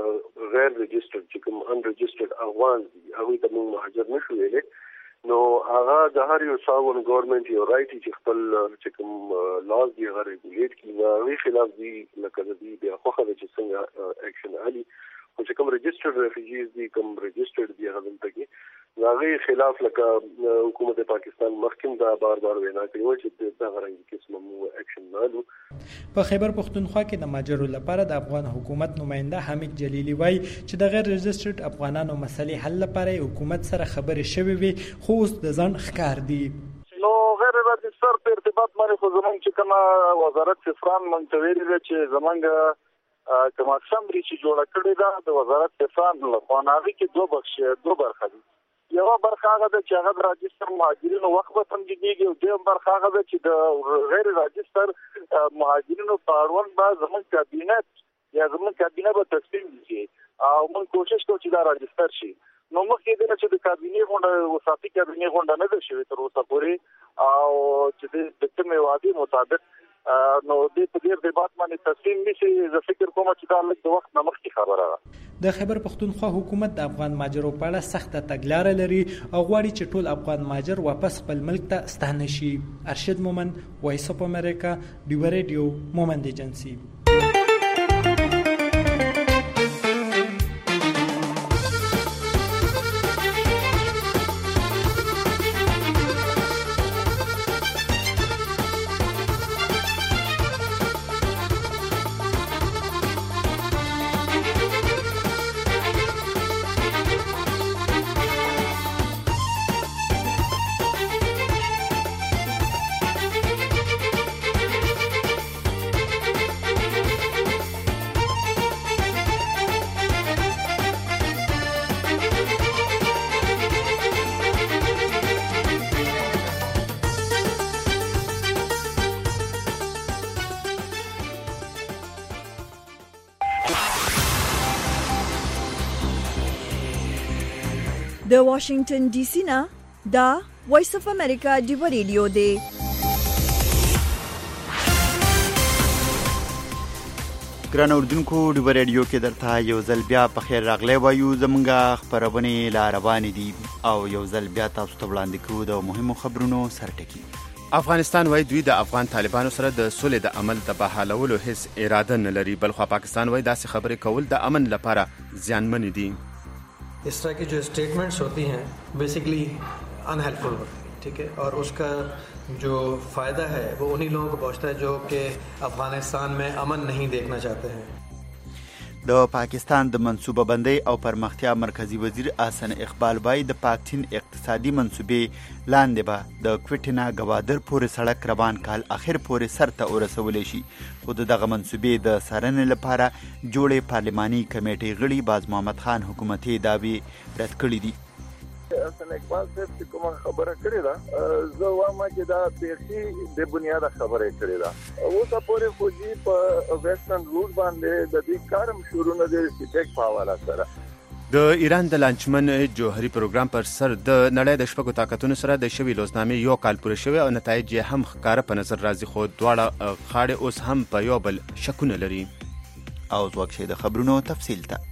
غیر رجسټرډ چې کوم ان رجسټرډ افغان دي هغوی ته موږ مهاجر نشو ویلی نو هغه د هر یو ساون ګورنمنت یو رایټ چې خپل چې کوم لاز دی هغه ریګولیټ کړي نو هغوی خلاف دي لکه د دوی بیا خوښه ده چې څنګه اکشن اخلي خو چې کوم رجسټرډ ریفیوجیز دي کوم رجسټرډ دي هغه دلته کې هغوی خلاف لکه حکومت پاکستان مخکې دا بار بار وینا کړې وه چې دغه رنګې قسمه موږ اکشن نه اخلو. په خیبر پښتونخوا کې د مهاجرو لپاره د افغان حکومت نماینده حمید جلیلی وایي چې د غیر رجسټرډ افغانانو مسلې حل لپاره حکومت سره خبرې شوې وي خو اوس د ځان ښکار دي. نو غیر رجسټر په ارتباط باندې خو زمونږ چې کومه وزارت سفران مونږ ته ویلي ده چې زمونږ کوم اسمبلی چې جوړه کړې ده د وزارت سفران لخوا هغې کې دوه بخش دوه برخه دي. یوه برخه هغه ده چې هغه د راجستر مهاجرینو وخت به تمدیدېږي او دویم برخه هغه ده چې د غیر راجستر مهاجرینو په اړوند به زموږ کابینت یا زموږ کابینه به تصمیم نیسي او موږ کوشش کوو چې دا راجستر شي. نو مخکې دې نه چې د کابینې غونډه وساتي کابینې غونډه نه ده شوې تر اوسه پورې او چې د کومې وعدې مطابق نو دې په دې ارتباط باندې تصمیم نیسي. زه فکر کوم چې دا لږ د وخت نه مخکې خبره ده. د خیبر پختونخوا حکومت د افغان ماجرو په اړه سخته تګلاره لري او غواړي چې ټول افغان ماجر واپس خپل ملک ته ستانه شي. ارشد مومند، وایس اف امریکا، ډیو ریډیو، مومند ایجنسی. د واشنگټن ډي سي نه دا وایس اف امریکا ډیو ریډیو دی. ګران اوردونکو، ډیو ریډیو کې درته یو ځل بیا په خیر راغلی وایو. زمونږ خپرونې لا روانې دي او یو ځل بیا تاسو ته وړاندې کوو د مهمو خبرونو سرټکي. افغانستان وایي دوی د افغان طالبانو سره د سولې د عمل د بحالولو هیڅ اراده نه لري، بلخوا پاکستان وایي داسې خبرې کول د امن لپاره زیانمن دي. इस तरह की जो स्टेटमेंट्स होती हैं बेसिकली अनहेल्पफुल होती हैं, ठीक है, और उसका जो फ़ायदा है वो उन्हीं लोगों को पहुंचता है जो कि अफगानिस्तान में अमन नहीं देखना चाहते हैं. د پاکستان د منصوبه بندۍ او پرمختیا مرکزی وزیر احسن اقبال وایي د پاکچین اقتصادي منصوبې لاندې به د کوټینا گوادر پورې سړک روان کال اخر پورې سر ته ورسولی شي، خو دغه منصوبې د څارنې لپاره جوړې پارلماني کمیټې غړي باز محمد خان حکومتي دعوی رد کړي دي. احسن اقبال صاحب چې کومه خبره کړې ده زه وایم چې دا بیخي د بنیاده خبره کړې ده. اوسه پورې خو جی په ویسټرن روټ باندې د دې کارم شروع نه دی چې په حواله سره د ایران د لانچمن جوهري پروګرام پر سر د نړۍ د شپږو طاقتونو سره د شوي لوزنامې یو کال پوره شوی او نتایج یې هم ښکاره په نظر راځي، خو دواړه خاړې اوس هم په یو بل شکونه لري. او ځواک شي د خبرونو تفصیل ته.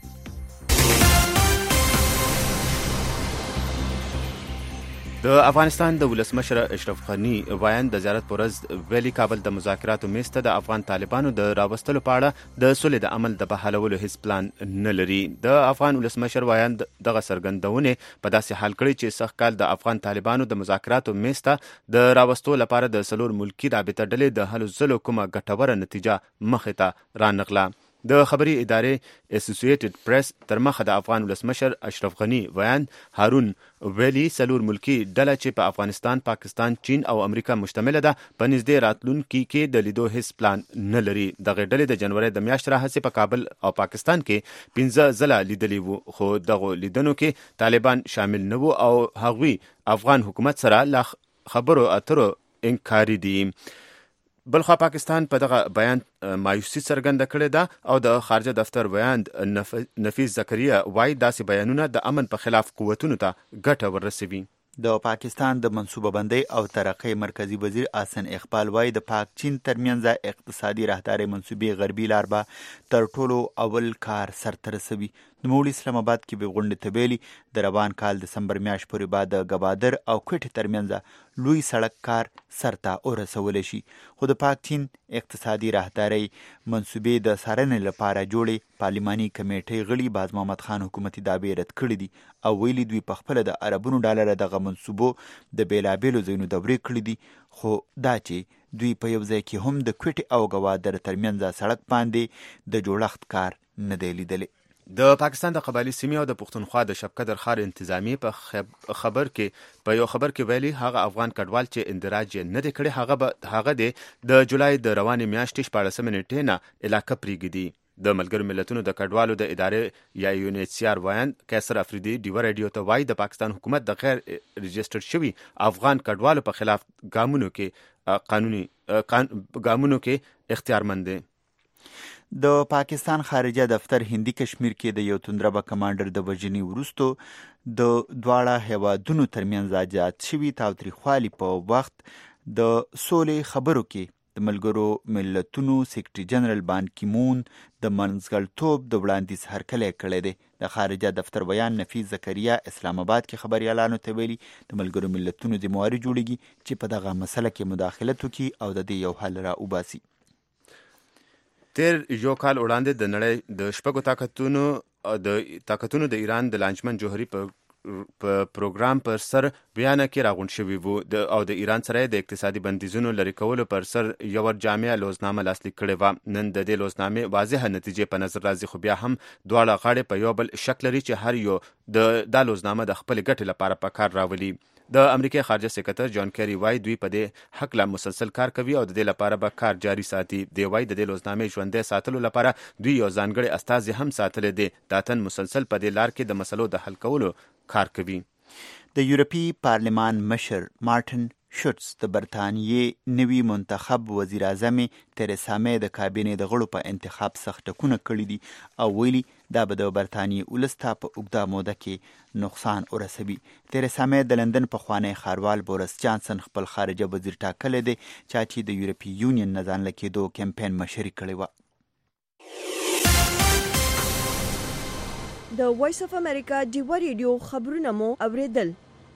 د افغانستان د ولسمشر اشرف غني وایان د زیارت پر ورځ ویلي کابل د مذاکراتو میز ته د افغان طالبانو د راوستلو په اړه د سولې د عمل د بحالولو هیڅ پلان نه لري. د افغان ولسمشر وایان دغه څرګندونې په داسې حال کړي چې سږ کال د افغان طالبانو د مذاکراتو میز ته د راوستو لپاره د څلور ملکي رابطه ډلې د هلو ځلو کومه ګټوره نتیجه مخې ته رانغله. د خبري ادارې اسوسییټډ پریس تر مخه د افغان ولسمشر اشرف غني ویان هارون ویلي څلور ملکي ډله چې په افغانستان، پاکستان، چین او امریکا مشتمله ده په نږدې راتلونکي کې د لیدو هیڅ پلان نه لري. دغه ډلې د جنوري د میاشتې راهیسې په کابل او پاکستان کې پنځه ځله لیدلي وو، خو دغه لیدنو کې طالبان شامل نه وو او هغوی افغان حکومت سره لا خبرو اترو انکاري دي. بلخوا پاکستان په دغه بیان مایوسي څرګنده کړې ده او د خارجه دفتر ویاند نفیس زکریا وایي داسې بیانونه د امن په خلاف قوتونو ته ګټه ورسوي. د پاکستان د منصوبه بندۍ او ترقۍ مرکزی وزیر احسن اقبال وایي د پاک چین ترمنځ اقتصادي راهدارۍ منصوبې غربي لار به تر ټولو اول کار سرته رسوي. نوموړي اسلام آباد کې به غونډې ته ویلي د روان کال دسمبر میاشت پورې به د ګوادر او کوټې ترمنځ لوی سړک کار سرته ورسولی شي، خو د پاک چین اقتصادي راهدارۍ منصوبې د څارنې لپاره جوړې پارلماني کمیټې غړي باز محمد خان حکومتي دعوی رد کړي دي او ویلي دوی پخپله د اربونو ډالره دغه منصوبو د بیلابیلو ځایونو دورې کړي دي، خو دا چې دوی په یو ځای کې هم د کوټې او ګوادر ترمنځ سړک باندې د جوړښت کار نه دی لیدلی. د پاکستان د قبایلی سیمې او د پښتونخوا د شبقدر ښار انتظامی په خبر کې په یو خبر کې ویلي هغه افغان کډوال چې اندراج نه دی کړی هغه به هغه د جولای د روانې میاشتې شپاړسمې نیټې نه علاقه پرېږدي. د ملګرو ملتونو د کډوالو د ادارې یا یو ان ایچ سی آر وایان کیسر افریدي ډیو ریډیو ته وایي د پاکستان حکومت د غیر رجسټر شوي افغان کډوالو په خلاف ګامونو کې قانوني ګامونو کې اختیارمند دی. د پاکستان خارجه دفتر هندي کشمیر کې د یو توندربه کمانډر د وژنې وروستو د دواړه هیوادونو ترمنځ زیات شوي تاوتریخوالي په وخت د سولې خبرو کې د ملګرو ملتونو سیکرټري جنرال بان کی مون د منځګړیتوب د وړاندیز هرکلی کړی دی. د خارجه دفتر بیان نفیس زکریا اسلام آباد کې خبریالانو ته ویلي د ملګرو ملتونو ذمهواري جوړیږي چې په دغه مسله کې مداخلت وکړي او د دې یو حل را وباسي. تیر یو کال وړاندې د نړۍ د شپږو طاقتونو د طاقتونو د ایران د لانجمن جوهري په په پروګرام پر سر بیانه کې راغونډ شوي وو او د ایران سره د اقتصادي بندیزونو لرې کولو پر سر یو جامع لوزنامه لاسلیک کړې وه. نن د دې لوزنامې واضحه نتیجې په نظر راځي، خو بیا هم دواړه غاړې په یو بل شک لري چې هر یو د دا لوزنامه د خپل ګټې لپاره په کار راولي. د امریکای خارجه سکرټر جان کیری وای دوی په دې حق لا مسلسل کار کوي او د دې لپاره به کار جاري ساتي. دی وای د دې لوزنامې ژوندۍ ساتلو لپاره دوی یو ځانګړی استازي هم ساتلی دی. دا تن مسلسل په دې لار کې د مسلو د حل کولو کار کوي. د یورپی پارلمان مشر مارټن شوټس د برطانیې نوي منتخب وزیر اعظم تریسا مې د کابینې د غړو په انتخاب سخت ټکونه کړي دي او ویلي دا به د برطانیې ولس ته په اوږده موده کې نقصان ورسوي. تریسا مې د لندن پخوانی ښاروال بورس جانسن خپل خارجه وزیر ټاکلی دی چې د یورپی یونین نه ځان له کېدو کمپین مشري کړې وه. د وایس اف امریکا ډیوا ریډیو خبرونه مو اوریدل.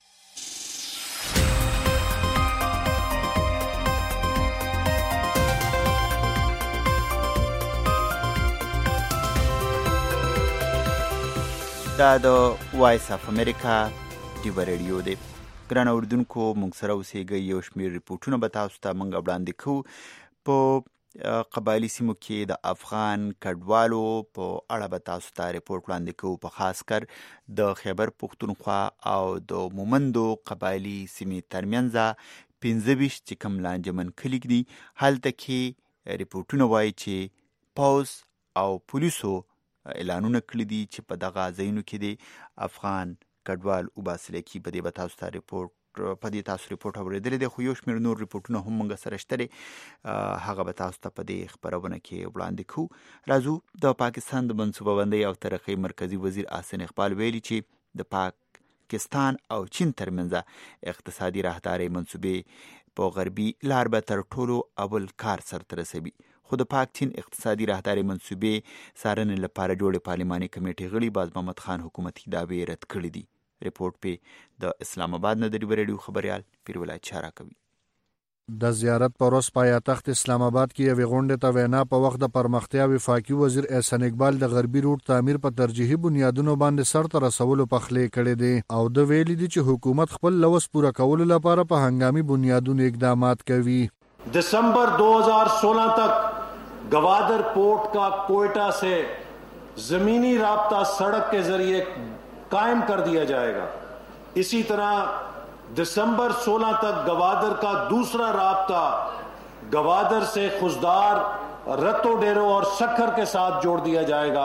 دا د وایس اف امریکا ډیوا ریډیو دی. ګرانه اردوونکو موږ سره اوسېږئ. یو شمېر ریپورټونه به تاسو ته موږ وړاندې کوو. په قبایلي سیمو کې د افغان کډوالو په اړه به تاسو ته ریپورټ وړاندې کوو، په خاص کر د خیبر پښتونخوا او د مومندو قبایلي سیمې ترمنځ پنځه ویشت چې کوم لانجمن کلیک دي، هلته کې ریپورټونه وایي چې پوځ او پولیسو اعلانونه کړي دي چې په دغه ځایونو کې د افغان کډوال وباسلی کي. په دې به تاسو ته ریپورټ په دې تاسو ریپورټ اورېدلی دی، خو یو شمېر نور ریپورټونه هم موږ سره شته دی، هغه به تاسو ته په دې خپرونه کې وړاندې کوو. راځو. د پاکستان د منصوبه بندۍ او ترقۍ مرکزي وزیر احسن اقبال ویلي چې د پاکستان او چین ترمنځ اقتصادي راهدارۍ منصوبې په غربي لار به تر ټولو اول کار سرته رسوي. خو د پاک چین اقتصادي راهدارۍ منصوبې څارنې لپاره جوړې پارلماني کمیټې غړي باز محمد خان حکومتي دعوې رد کړي دي. ریپورټ په د اسلام آباد نه د ډیوا ریډیو خبریال پیر ولایت چاره کوي. د زیارت پر ورځ پایتخت اسلام آباد کې یوې غونډې ته وینا په وخت د پرمختیا وفاقي وزیر احسن اقبال د غربي روټ تعمیر په ترجیحي بنیادونو باندې سرته رسولو پخلی کړی دی او د ویلي دي چې حکومت خپل لوس پوره کولو لپاره په هنګامي بنیادونو اقدامات کوي. दिसंबर दो हज़ार सोलह तक गवादर पोर्ट का कोयटा से जमीनी राब्ता सड़क के जरिए कायम कर दिया जाएगा. इसी तरह दिसंबर सोलह तक गवादर का दूसरा राब्ता गवादर से खुजदार, रत्तो डेरो और शक्कर के साथ जोड़ दिया जाएगा.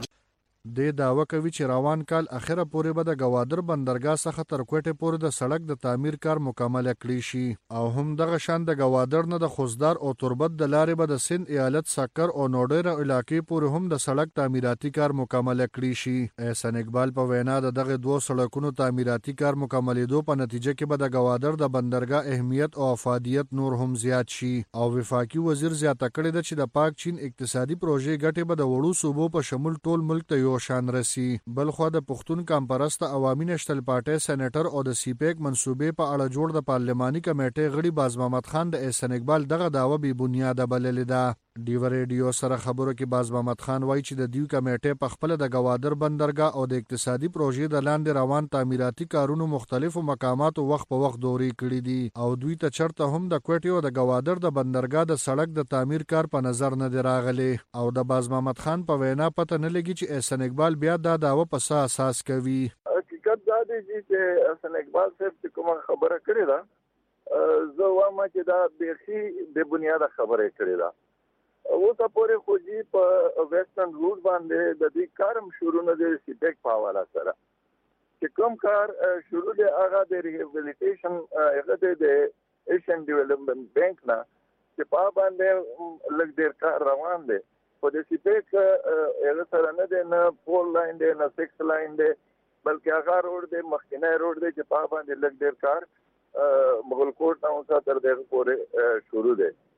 د داوا کوي چې روان کال اخره پورې به د گوادر بندرګاه څخه تر کوټې پورې د سړک د تعمیر کار مکمل کړی شي او هم دغه شان د گوادر نه د خوزدار او تربت د لارې به د سند ایالت سکر او نوډیر علاقې پورې هم د سړک تعمیراتي کار مکمل کړی شي. احسن اقبال په وینا د دغه دوه سړکونو تعمیراتي کار مکملېدو په نتیجه کې به د گوادر د بندرګاه اهمیت او افادیت نور هم زیات شي او وفاقي وزیر زیاته کړې ده چې د پاک چین اقتصادي پروژې ګټې به د وړو صوبو په شمول ټول ملک ته شان رسی. بل خو د پښتون کمپرست عوامي نشتل پارټي سېنیټر او د سیپیک منصوبې په اړه جوړ د پارلماني کمیټې غړي باز محمد خان د احسن اقبال دغه داوا بې بنیاده بللې ده. ډیوا ریډیو سره خبرو کې باز محمد خان وایي چې د دیو کمیټې په خپل د گوادر بندرګاه او د اقتصادي پروژې د لاندې روان تعمیراتي کارونو مختلفو مقاماتو وخت په وخت دوري کړي دي او دوی ته چرته هم د کوټې او د گوادر د بندرګاه د سړک د تعمیر کار په نظر نه دی راغلی او د باز محمد خان په وینا پته نه لګي چې احسن اقبال بیا دا داوا په څه اساس کوي. حقیقت دا دی چې احسن اقبال صاحب کومه خبره کړې ده، زه وایم چې دا بیخي د بنیاده خبره کړې ده. اوس پورې خو جی په ویسټرن روټ باندې د دې کارم شروع نه دی سیټیک په حواله سره چې کوم کار شروع دی هغه د ریهابلیټیشن هغه د ایشین ډیولپمنٹ بانک نه چې په باندې لږ ډیر کار روان دی. په د سیټیک هغه سره نه دی، نه فور لاین دی، نه سکس لاین دی، بلکې هغه روډ دی مخکینی روډ دی چې په باندې لږ ډیر کار مغل کوټ نه اوسه تر دغه پورې شروع دی.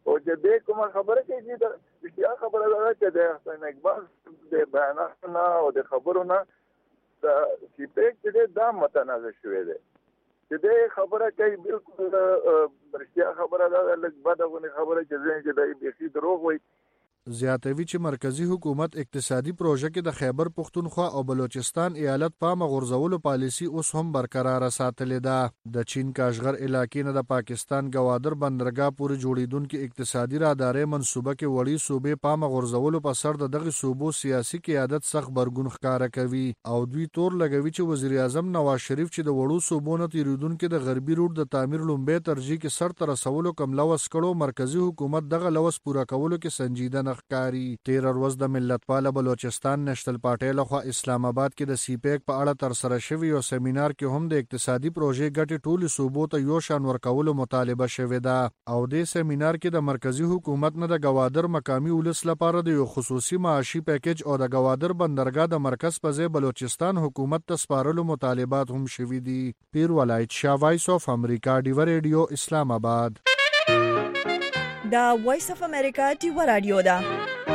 او چې دې کومه خبره کوي چې دا اشتیا خبره ده چې د حسین اقبال د بیاناتو او د خبرو نه د سیپیک چې دا متنازع شوی دی چې دې خبره کوي بالکل اشتیا خبره ده لږ بدغونی خبره چې ځین چې د بیخي دروغ وایي. زیاتوي چې مرکزی حکومت اقتصادي پروژه کې د خیبر پختونخوا او بلوچستان ایالت پامه غورځولو پالیسی اوس هم برقرار ساتلې ده. د چین کاشغر علاقې نه د پاکستان گوادر بندرګاه پورې جوړیدونکو اقتصادي رادارې منصوبه کې وړي صوبې پامه غورځولو په سر د دغه صوبو سیاسي قیادت سخت برګون ښکارا کوي او دوی تور لګوي چې وزیر اعظم نواز شریف چې د وړو صوبو نه تیریدونکو د غربي روډ د تعمیر لومبه ترجیح کې سر تر رسولو کم لوس کړو مرکزی حکومت دغه لوس پورا کولو کې سنجیده ښکاری. تیر ورځ د ملتپال بلوچستان نېشنل پارټي لخوا اسلام آباد کې د سی پیک په اړه تر سره شوی یو سیمینار کې هم د اقتصادي پروژې ګټې ټولو صوبو ته یو شان ورکولو مطالبه شوې ده او د سیمینار کې د مرکزی حکومت نه د گوادر مقامی ولس لپاره د یو خصوصي معاشي پیکیج او د گوادر بندرګاه د مرکز په ځای بلوچستان حکومت ته سپارلو مطالبات هم شوي دي. پیر ولایت شاه وایس اف امریکا ډیو ریډیو اسلام آباد. دا وایس اف امریکا ډیو رادیو ده.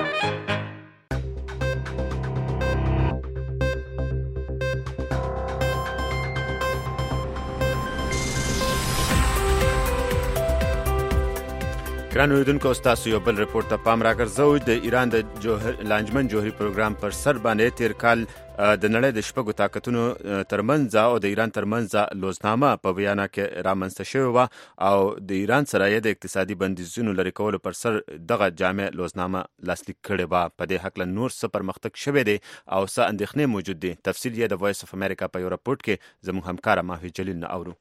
ګران اوریدونکو ستاسو یو بل رپورټ ته پام راګرځوي. د ایران د جوهر لانجمن جوهري پروګرام پر سر باندې تیر کال د نړۍ د شپږو طاقتونو ترمنځ او د ایران ترمنځ لوزنامه په ویانا کې رامنځته شوې وه او د ایران سره یې د اقتصادي بندیزونو لرې کولو پر سر دغه جامع لوزنامه لاسلیک کړې وه. په دې هکله نور څه پرمختګ شوی دی او څه اندېښنې موجود دي تفصیل یې د وایس اف امریکا په یو رپورټ کې زموږ همکاره ماهوی جلیل نه اورو.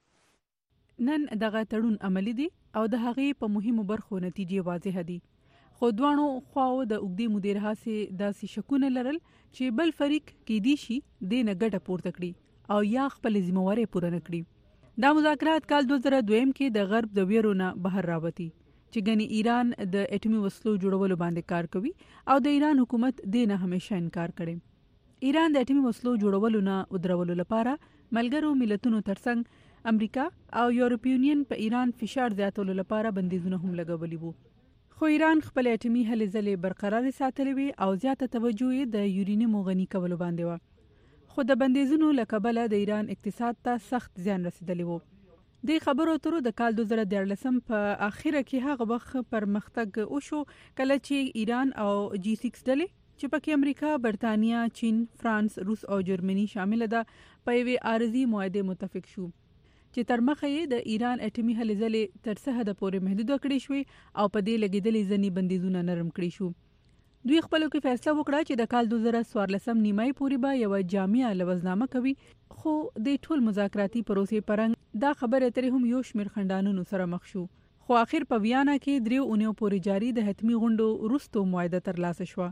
نن دغه تړون عملی دی او د هغې په مهمو برخو نتیجې واضح دي خو دوانو خواو د اوږدې مودې راهیسې داسې شکونه لرل چې بل فریق کیدی شي دې نه ګټه پورته کړي او یا خپل ذمہواري پوره نه کړي. دا مذاکرات کال دوه زره دویم کې د غرب د ویرو نه بهر راوتی چې ګنې ایران د اټومي وسلو جوړولو باندې کار کوي او د ایران حکومت دې نه همیشه انکار کړي. ایران د اټومي وسلو جوړولو نه ودرولو لپاره ملګرو ملتونو ترڅنګ امریکا او یورپی یونین په ایران فشار زیاتولو لپاره بندیزونه هم لګولي وو. خو ایران خپل اټومي هلې ځلې برقرار ساتلې وي او زیاته توجه یې د یورینیم غني کولو باندې و. خو د بندیزونو له کبله د ایران اقتصاد ته سخت زیان رسیدلی وو. د خبرو اترو د کال دوه زره دیارلسم په اخره کې هغه وخت پرمختګ وشو کله چې ایران او جی سکس ډلې چې پکې امریکا، برتانیا، چین، فرانس، روس او جرمني شامل ده په یوې عارضي معاهده متفق شو چې تر مخه یې د ایران اټومي هلې ځلې تر څه حده پورې محدود کړې شوې او په دې لګېدلې ځینې بندیزونه نرم کړي شو. دوی خپلو کې فیصله وکړه چې د کال دوه زره څوارلسم نیمایي پورې به یوه جامع لوزنامه کوي خو د ټول مذاکراتي پروسې پرنګ دا خبره ترې هم یو شمېر خنډانونو سره مخ شو. خو آخر په ویانا کې دریو اونیو پورې جاري د حتمي غونډو وروستو معاهده ترلاسه شوه.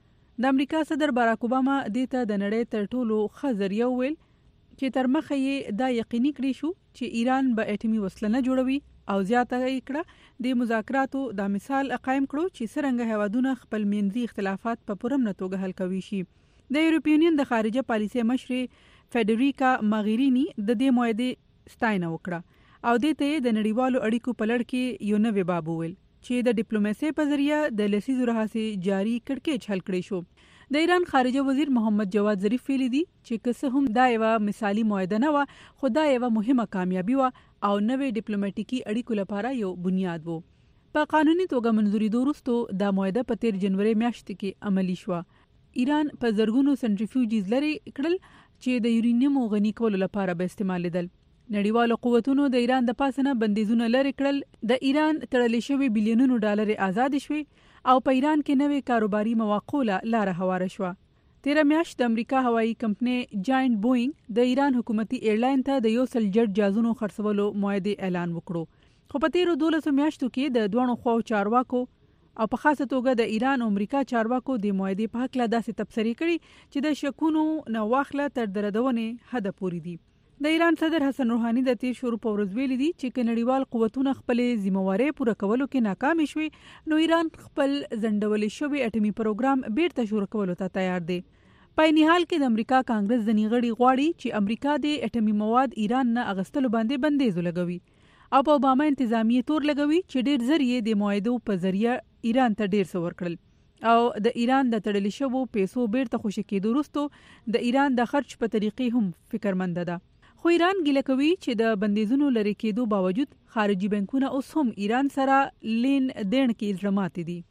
د امریکا صدر باراک اوباما دې ته د نړۍ تر ټولو ښه ذریعه وویل چې تر مخه یې دا یقیني کړی شو چې ایران به اټومي وسله نه جوړوي او زیاته یې کړه د مذاکراتو دا مثال قائم کړو چې څرنګه هیوادونه خپل منځي اختلافات په پرمنه توګه حل کوي شي. د یورپی یونین د خارجه پالیسي مشرې فیډریکا ماغیرینی د دې معاهدې ستاینه وکړه او دې ته د نړیوالو اړیکو په لړ کې یو نوې باب وویل چې د ډیپلوماسي په ذریعہ د لسیزو راهیسې جاري کړکېچ حل کړی شو. د ایران خارجه وزیر محمد جواد ظریف ویلي دي چې که څه هم دا یوه مثالي معاهده نه وه خو دا یوه مهمه کامیابي وه او نوې ډیپلوماټیکي اړیکو لپاره یو بنیاد وو. په قانوني توګه منظورېدو وروسته دا معاهده په تیر جنوري میاشت کې عملي شوه. ایران په زرګونو سنټریفیوجز لرې کړل چې د یورینیم غني کولو لپاره به استعمالېدل. نړیوالو قوتونو د ایران د پاسه نه بندیزونه لرې کړل. د ایران تړلې شوي بلیونونو ډالر آزاد شوي او په ایران کې نوې کاروباري مواقع له لاره هواره شوه. تیره میاشت د امریکا هوایي کمپنۍ جاینټ بوینګ د ایران حکومتي ایرلاین ته د یو سل جټ جازونو خرڅولو معاهدې اعلان وکړو. خو په تیرو دولسو میاشتو کې د دوه خواو چارواکو او په خاصه توګه د ایران او امریکا چارواکو د معاهدې په هکله داسې تبصرې کړي چې د شکونو نه واخله تر دردونې حده پورې دي. د ایران صدر حسن روحاني د تیر شروع په ورځ ویلي دي چې که نړیوال قوتونه خپلې ذمہوارۍ پوره کولو کې ناکام شوي نو ایران خپل ځنډولې شوی اټومي پروګرام بیرته شروع کولو ته تیار دی. په عین حال کې د امریکا کانګرس ځینې غړي غواړي چې امریکا د اټومي مواد ایران نه اغستلو باندې بندیز ولګوي او په اوباما انتظامیه تور لګوي چې ډیر زر یې د معاهدو په ذریعہ ایران ته ډیر څه ورکړل او د ایران د تړلې شوو پیسو بیرته خوشی کېدو وروسته د ایران د خرچ په طریقې هم فکرمند ده. خو ایران ګیله کوي چې د بندیزونو لري کېدو باوجود خارجي بانکونه اوس هم ایران سره لین دین کې اجرامات دي.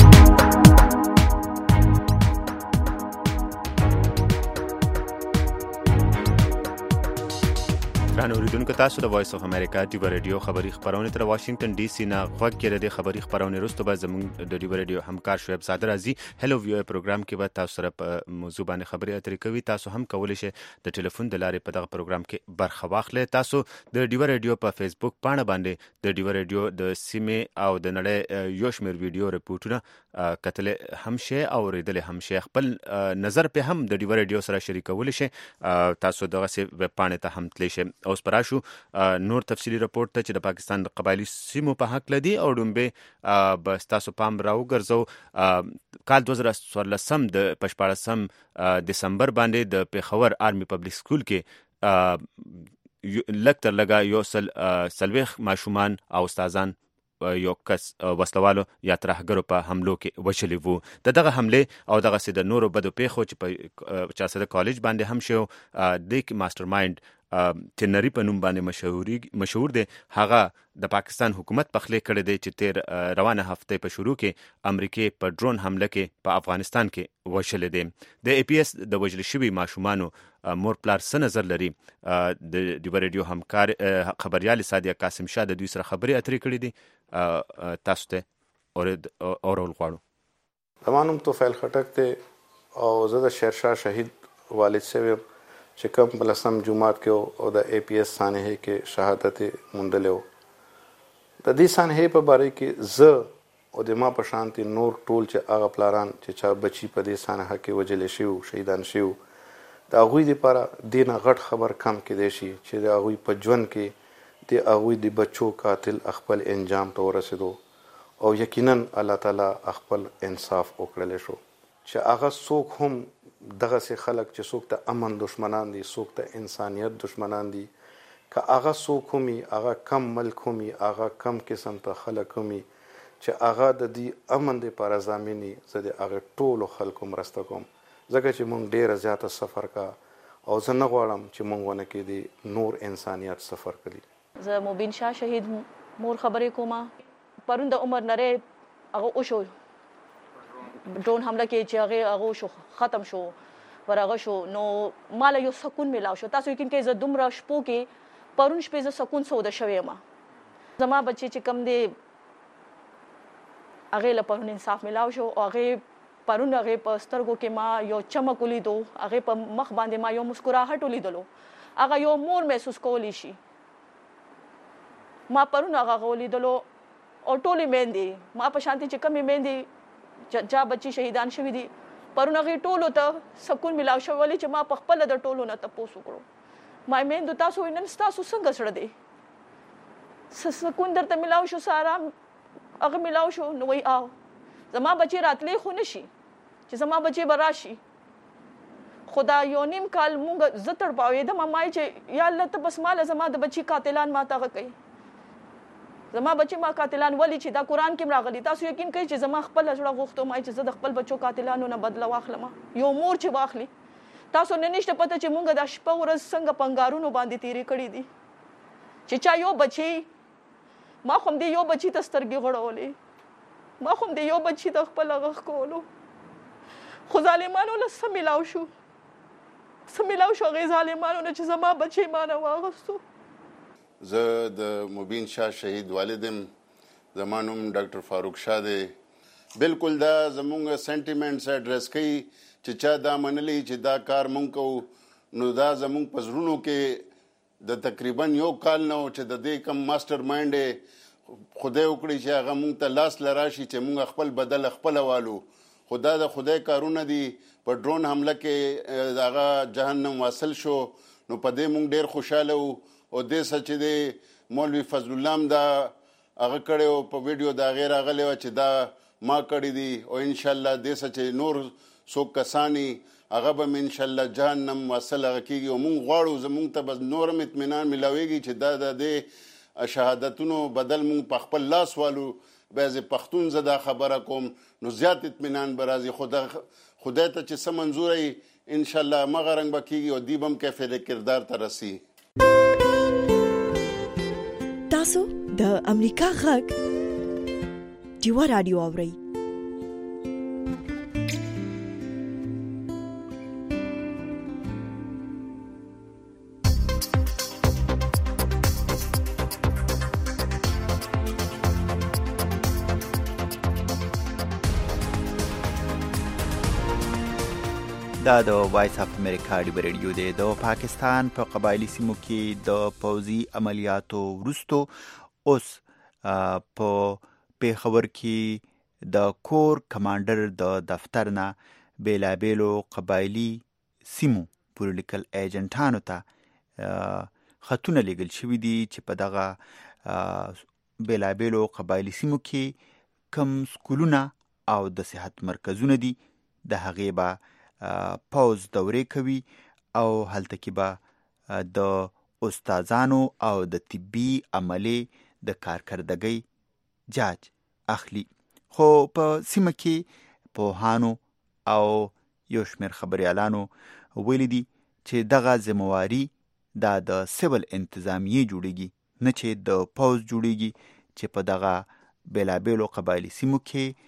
ګران اوریدونکو تاسو د وایس اف امریکا ډیو رادیو خبری خبرونه تر واشنگټن ډي سي نه غوږ کړئ. د خبری خبرونه وروسته به زموږ د ډیو رادیو همکار شعیب صادق راځي هلو ویو پروګرام کې به تاسو سره په موضوع باندې خبرې اترې کوي. تاسو هم کولی شئ د ټلیفون د لارې په دغه پروګرام کې برخه واخلئ. تاسو د ډیو رادیو په فیسبوک پاڼه باندې د ډیو رادیو د سیمې او د نړۍ یو شمېر ویډیو رپورټونه کتل هم شئ او اوریدل هم شئ. خپل نظر په هم د ډیو رادیو سره شریکولی شئ. تاسو دغه سی ویب پاڼې ته هم تللی شئ. اوس پراشو نور تفصیلی رپورټ ته چې د پاکستان د قبایلی سیمو په حق لدی او ډومبه بس تاسو پام راو ګرځو کال دوه زره څوارلسم د پشپاړسم دسمبر باندې د پیښور آرمی پبلک سکول کې لکتر لگا یو سل سلويخ ماشومان او استادان یو کس وسلوالو یا ترهګرو په حملو کې وشلي وو. د دغه حمله او دغه سید نورو بدو پیښو چې په چارسده کالج باندې هم شو د ماستر مایند تنری په نوم باندې مشهوري مشهور دی. هغه د پاکستان حکومت په خله کړی دی چې تیر روانه هفته په شروع کې امریکای په ډرون حمله کې په افغانستان کې وشلې دی. د ای پی ایس د وجل شوی ماشومانو مور پلار څه نظر لري د ډیو رادیو همکار خبريال سادیا قاسم شاه د دوی سره خبرې اترې کړې دي. تاسو ته اورید اورول غواړو. زمانم توفیل خټک ته او زه د شیرشاه شهید والد سره چې کوم بلسم جمعات کې او د ای پی ایس سانحه کې شهادت موندلو. د دې سانحه په باره کې ز او د ما په شانتي نور ټول چې هغه پلاران چې چا بچي په دې سانحه کې وجل شي او شهیدان شي دا غوي لپاره دینه غټ خبر کم کې دی شي چې دا غوي په ژوند کې د هغه د بچو قاتل خپل انجام ته ورسېدو او یقینا الله تعالی خپل انصاف وکړل شو چې هغه څوک هم دغه سي خلک چې څوک ته امن دشمنان دي څوک ته انسانيت دشمنان دي که هغه څوک همي هغه کم ملک همي هغه کم قسم ته خلک همي چې هغه د دې امن د پر ځامني زده هغه ټولو خلکو مرسته کوم ځکه چې مونږ ډېر زیاته سفر کا او زه نه غواړم چې مونږ ونه کې دي نور انسانيت سفر کړي. زه مبین شاه شهید مور خبرې کومه پرون د عمر نره هغه او شو ډرون حمله کې چې هغه هغه شو ختم شو ورغه شو نو مال یو سکون ملاو شو. تاسو یقین کې زه دومره شپو کې پرون شپې زه سکون سوده شوې ما زما بچي چې کم دي هغه له پرون انصاف ملاو شو او هغه پرون هغه په سترګو کې ما یو چمک ولیدو هغه په مخ باندې ما یو مسکراهټ ولیدلو هغه یو مور محسوس کولی شي. ما پرون هغه ولیدلو او ټولې میندې ما په شانتي چې کمې میندې جا بچي شهیدان شوی دي پرون هغه ټولو ته سکون ملاو شو ولې چې ما په خپل د ټولو نه تاسو کړو ما میندو تاسو نن تاسو څنګه سره دي سکون درته ملاو شو سارا هغه ملاو شو نو وای آو زما بچي راتلې خو نشي چې زما بچي براشي خدا یو نیم کال مونږ زتر پاوې د مامای چې یا الله ته بس مال زما د بچي قاتلان ما ته کوي زما بچي ما قاتلان ولی چې دا قران کې راغلي. تاسو یقین کوئ چې زما خپل ژړه غوښتو ما چې زه د خپل بچو قاتلانو نه بدله واخلم یو مور چې واخلي. تاسو نه نشته پته چې مونږ د شپه ورځ څنګه پنګارونو باندې تیری کړی دي چې چا یو بچي ما خو دې یو بچي ته سترګې غړولې ما خو دې یو بچي ته خپل غخ کولو خو ظالمانو له سم ملاو شو سم ملاو شو غي ظالمانو نه چې زما بچي ما نه واغستو. زه د مبین شاه شهید والدم زمانوم ډاکټر فاروق شاه دی. بالکل دا زمونږ سنټیمنټس اډرس کوي چې چا دا منلی چې دا کار مونږ کوو نو دا زمونږ په زړونو کې د تقریبا یو کال نه چې د دې کم ماستر مایند خدای وکړي چې هغه مونږ ته لاس لراشي چې مونږ خپل بدل خپل والو خدا د خدای کارونه دي. په ډرون حمله کې هغه جهنم واصل شو نو په دې مونږ ډیر خوشاله وو او د سچ دی مولوی فضل الله دا هغه کړو په ویډیو دا غیر غلې و چې دا ما کړی دی او ان شاء الله د سچ نور سو کسانی هغه به ان شاء الله جهنم وصل کیږي او مونږ غواړو زمونږ ته بس نورم اطمینان ملاويږي چې دا د شهادتونو بدل مونږ په خپل لاس والو بعض پښتون زدا خبره کوم نو زیات اطمینان برازي خدا خدای ته چې سم منظوري ان شاء الله مغه رنگ بکیږي او دیبم کیفه د کردار ترسي. تاسو د امریکا غږ ډیوا رادیو اورئ. دا د وایس اف امریکا ډیو ریډیو دی. د پاکستان په پا قبایلی سیمو کې د پوځي عملیاتو وروستو اوس په پیښور کې د کور کمانډر د دفتر نه بیلابیلو قبایلی سیمو پورې لیکل ایجنټانو ته خطونه لیږل شوي دي چې په دغه بیلابیلو قبایلی سیمو کې کم سکولونه او د صحت مرکزونه دي د هغې به پوز دورې کوي او هلته کې به د استادانو او د طبي عملې د کارکردګۍ جاج اخلي. خو په سیمه کې پوهانو او یو شمېر خبریالانو ویلي دي چې دغه ذمواري دا د سیول انتظامیې جوړیږي نه چې د پوز جوړیږي چې په دغه بیلابیلو قبایلی سیمو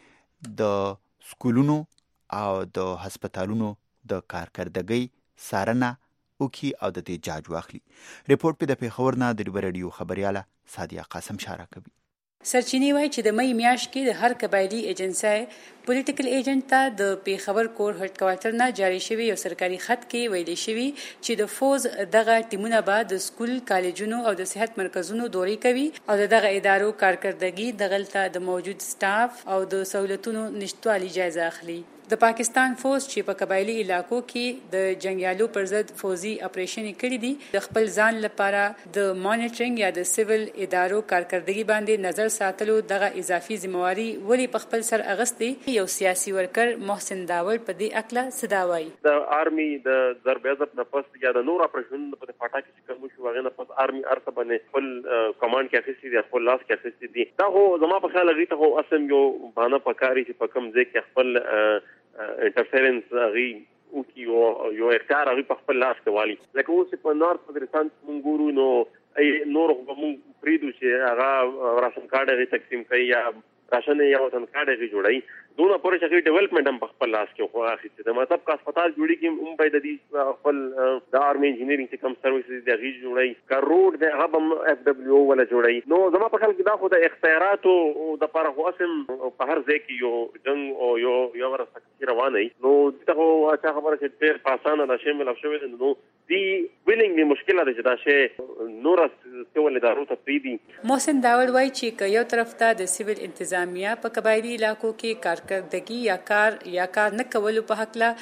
کې د سکولونو او د هسپتالونو د کارکردګۍ څارنه وکړي او د دې جاج واخلي. ریپورټ په د پیښور نه د ډیو ریډیو خبرياله سادیه قاسم شاره کوي. سرچینی وایي چې د مې میاشت کې د هر قبایلی ایجنسی پولیټیکل ایجنټ ته د پیښور کور هډ کوارټر نه جاری شوی یو سرکاري خط کې ویلي شوی چې د فوز دغه ټیمونه به د سکول کالجونو او د صحت مرکزونو دورې کوي او دغه ادارو کارکردګي دغلته د موجود سټاف او د سہولتونو نشټوالي جایزه اخلي. د پاکستان فوج چې په قبایلی علاقو کې د جنگیالو پر ضد فوزي اپریشن کړي دي د خپل ځان لپاره د مانیټرینګ یا د سیول ادارو کارکردګي باندې نظر ساتلو دغه اضافي ذمہواری ولی په خپل سر اغستي. یو سیاسي ورکر محسن داوړ په دې اکله صداوي د آرمي د ضرب عزت نه پس یا د نور اپریشن په پټا کې کوم شو هغه نه پس آرمي ارته باندې خپل کمانډ کې اخیستي دي خپل لاس کې اخیستي دي. دا هو زما په خیال غیته هو اسم یو باندې پکاري چې په کوم ځای کې خپل انټرفیرنس غي او کی یو اختیار غي په خپل لاس کې والی. لکه اوس په نورث پاکستان مونږ ګورو نو ای نور مونږ پریدو چې هغه راشن کارت غي تقسیم کوي یا راشن یا وطن کارت غي جوړای دونه پرې چې ډیولپمنٹ هم په خپل لاس کې خو اخیسته د مطلب کا هسپتال جوړی کې هم په دې خپل د آرمي انجینیرینګ چې کوم سرویسز دی غي جوړای کا روډ د هغه هم اف دبليو ولا جوړای. نو زما په خیال کې دا خو د اختیاراتو د لپاره خو اسم په هر ځای کې یو جنگ او یو یو ورسره روانه نو دغه اچھا خبره چې ډېر پاسانه د شامل شوی نو دی ویلینګ دی مشکله ده چې دا شی نور سیول ادارو ته پریدي. محسن داوړ وایي چې یو طرف ته د سیول انتظامیه په قبایلی علاقو کې کار کارکردګي یا کار یا کار نه کولو په حق لا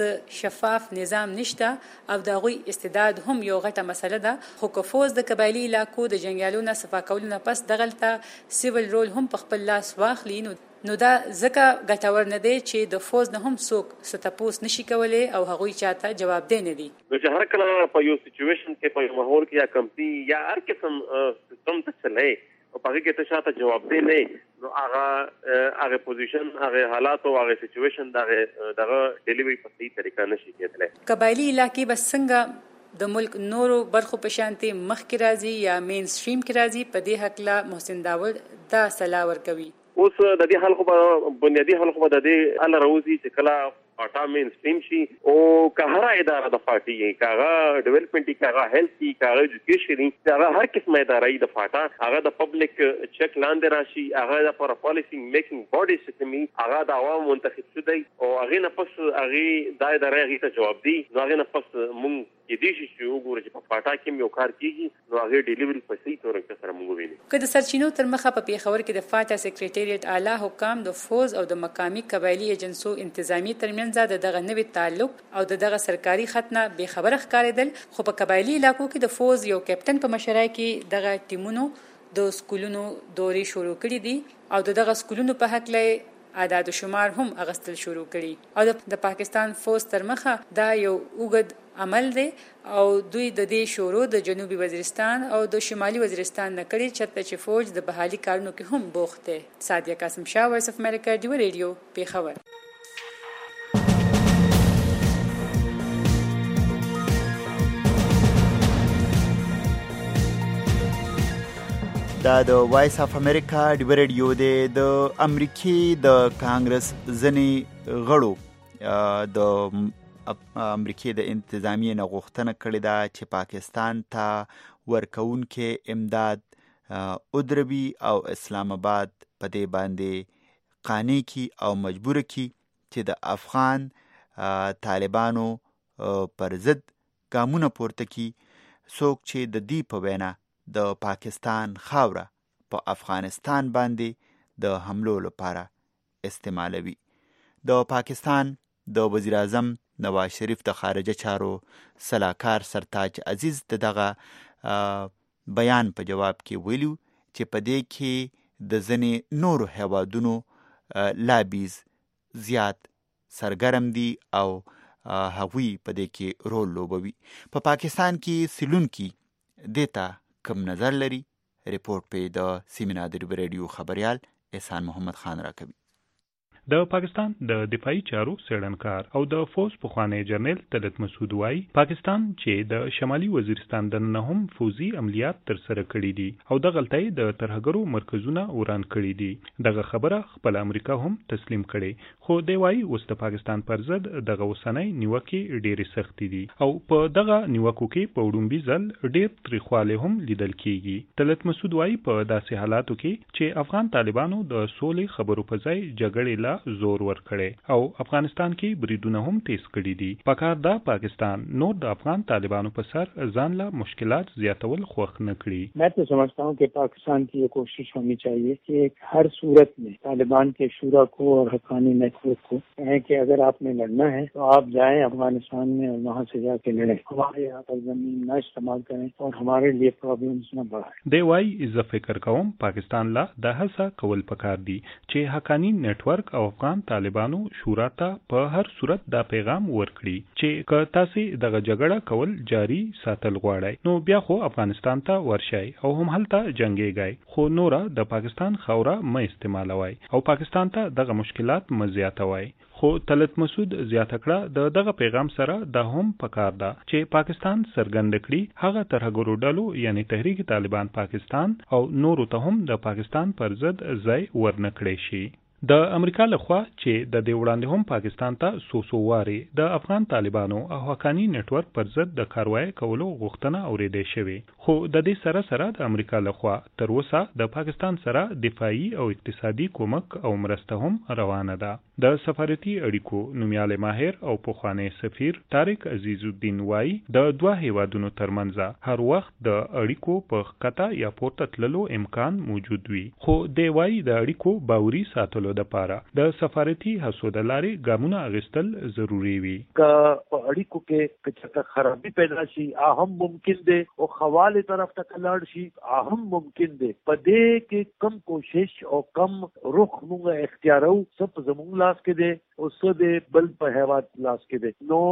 شفاف نظام نشته او د غوي استعداد هم یو غټه مسله ده. خو که فوز د قبایلی علاقو د جنگیالو نه صفا کولو نه پس دغلته سیول رول هم په خپل لاس واخلي نو نو دا ځکه ګټور نه دی چې د فوز نه هم څوک ستپوس نشي کولای او هغوی چاته جواب دی نه دي. چې هر کله په یو سچويشن کې په یو ماحول کې یا کمپنی یا هر قسم سیستم ته چلای او په هغه کې ته شاته جواب دی نه نو هغه هغه پوزیشن هغه حالات او هغه سچويشن دغه دغه ډیلیوری په صحیح طریقه نشي کېدلی. قبایلی علاقې بس څنګه د ملک نورو برخو په شانتي مخ کې راځي یا مین سټریم کې راځي په دې حق لا محسن داوړ دا صلاح ورکوي. اوس د دې خلکو په بنیادی خلکو په د دې ال راوځي چې کله پټا مین سټریم شي او کهره اداره د پارټي کاغه ډیولپمنټي کاغه هیلثي کاغه ایجوکیشن کاغه هر قسمه اداره د پټا هغه د پبلک چک لاندې راشي هغه د پر پالیسی میکینګ باډي سیستم هغه د عوام منتخب شوی او هغه نه پس هغه د اداره غي ته جواب دی نو هغه نه پس مونږ کې دي چې وګورئ چې په پټا کې یو کار کیږي نو هغه ډیلیوري په صحیح تور سره مونږ ویني. کله سرچینو تر مخه په پیښور کې د فاټا سیکریټریټ اعلی حکام د فوز او د مقامی قبایلی ایجنسو انتظامی ترمنځ د دغه نوې تعلق او دغه سرکاري خطنه به خبره ښکارېدل. خو په قبایلی علاقو کې د فوز یو کیپټن په مشرۍ کې دغه ټیمونو د سکولونو دورې شروع کړې دي او دغه سکولونو په حق لای اعداد و شمار هم اغستل شروع کړي او د پاکستان فوج تر مخه دا یو اوږد عمل دی او دوی د دې شورو د جنوبي وزیرستان او د شمالي وزیرستان نه کړي چرته چې فوج د بحالي کارونو کې هم بوخت دی. سادیه قاسم شاه، وایس اف امریکا، ډیو ریډیو، پیښور. دا د وایس اف امریکا ډیو ریډیو دی. د امریکای د کانګرس ځنی غړو د امریکای د انتظامیې نه غوښتنه کړې ده چې پاکستان ته ورکوونکې امداد ودروي او اسلام آباد په دې باندې قانع کی او مجبور کی چې د افغان طالبانو پر ضد ګامونه پورته کی. څوک چې د دې په وینا د پاکستان خاوره په افغانستان باندې د حملو لپاره استعمالوي. د پاکستان د وزیر اعظم نواز شریف د خارجه چارو سلاکار سرتاج عزیز دغه بیان په جواب کې ویلو چې په دې کې د ځینې نورو هیوادونو لابیز زیات سرګرم دي او هغوی په دې کې رول لوبوي. په پاکستان کې سیلونکي دیتا کم نظر لري. ریپورت په د سیمینار د ریډیو خبريال احسان محمد خان راکوي. د پاکستان د دفاعي چارو څېړنکار او د فوج پخوانی جنرال طلعت مسعود وایي پاکستان چې د شمالي وزیرستان د نه هم فوزي عملیات تر سره کړي دي او د غلطۍ د ترهګرو مرکزونه وران کړي دي. دغه خبره خپل امریکا هم تسلیم کړي، خو دی وایي اوس د پاکستان پر ضد دغه اوسنۍ نیوکې ډېرې سختې دي او په دغه نیوکو کې په وړومبي ځل ډېر تریخوالی هم لیدل کېږي. طلعت مسعود وایي په داسې حالاتو کې چې افغان طالبانو د سولې خبرو په ځای جګړې زور ور کړي او افغانستان کې بریدونه هم تیز کړي دي. پکار دا پاکستان نور د افغان طالبانوں پر سر ځان لا مشکلات زیاتول خوښ نه کړي. میں تو سمجھتا ہوں کہ پاکستان کی یہ کوشش ہونی چاہیے کہ ہر صورت میں طالبان کے شورا کو اور حقانی نیٹ ورک کو کہیں کہ اگر آپ نے لڑنا ہے تو آپ جائیں افغانستان میں اور وہاں سے جا کے لڑیں. ہمارے یہاں پر زمین نہ استعمال کریں اور ہمارے لیے پرابلمز نہ بڑھائیں. دی وايي زه فکر کوم پاکستان لا د هڅه کول پکار دي چې حقانی نیٹ ورک او افغان طالبانو شورا ته په هر صورت دا پیغام ورکړي چې که تاسو دغه جګړه کول جاری ساتل غواړئ نو بیا خو افغانستان ته ورشئ او هم هلته جنگيږئ، خو نوره د پاکستان خوره مې استعمالوي او پاکستان ته دغه مشکلات مزیاتوي. خو طلعت مسعود زیاته کړه د دغه پیغام سره دا هم پکار ده چې پاکستان سرګند کړي هغه ترهګرو ډلو یعنی تحریک طالبان پاکستان او نورو ته هم د پاکستان پر ضد ځای ورنکړي شي. د امریکا لخوا چې د دې وړاندې هم پاکستان ته سو سو واري د افغان طالبانو او حقانی نیټ ورک پر ضد د کاروایی کولو غوښتنه اورېدې شوې، خو د دې سره سره د امریکا لخوا تر اوسه د پاکستان سره دفاعي او اقتصادي کومک او مرسته هم روانه ده. د سفارتي اړیکو نومیاله ماهر او پخوانی سفیر طارق عزیز الدین وایي د دوه هیوادونو ترمنځ هر وخت د اړیکو په ښکته یا پورته تللو امکان موجود وي، خو دی وایي د اړیکو باوري ساتلو د پاره د سفارتي هڅو د لارې ګامونه اخیستل ضروری وي. که په اړیکو کې کچته خرابي پیدا شي اهم ممکن دی او خواله طرف ته کلاړ شي اهم ممکن دی. په دې کې کم کوشش او کم رخ موږ اختیارو سب زموږ لاس کې دی او څه دی بل په هیواد لاس کې دی. نو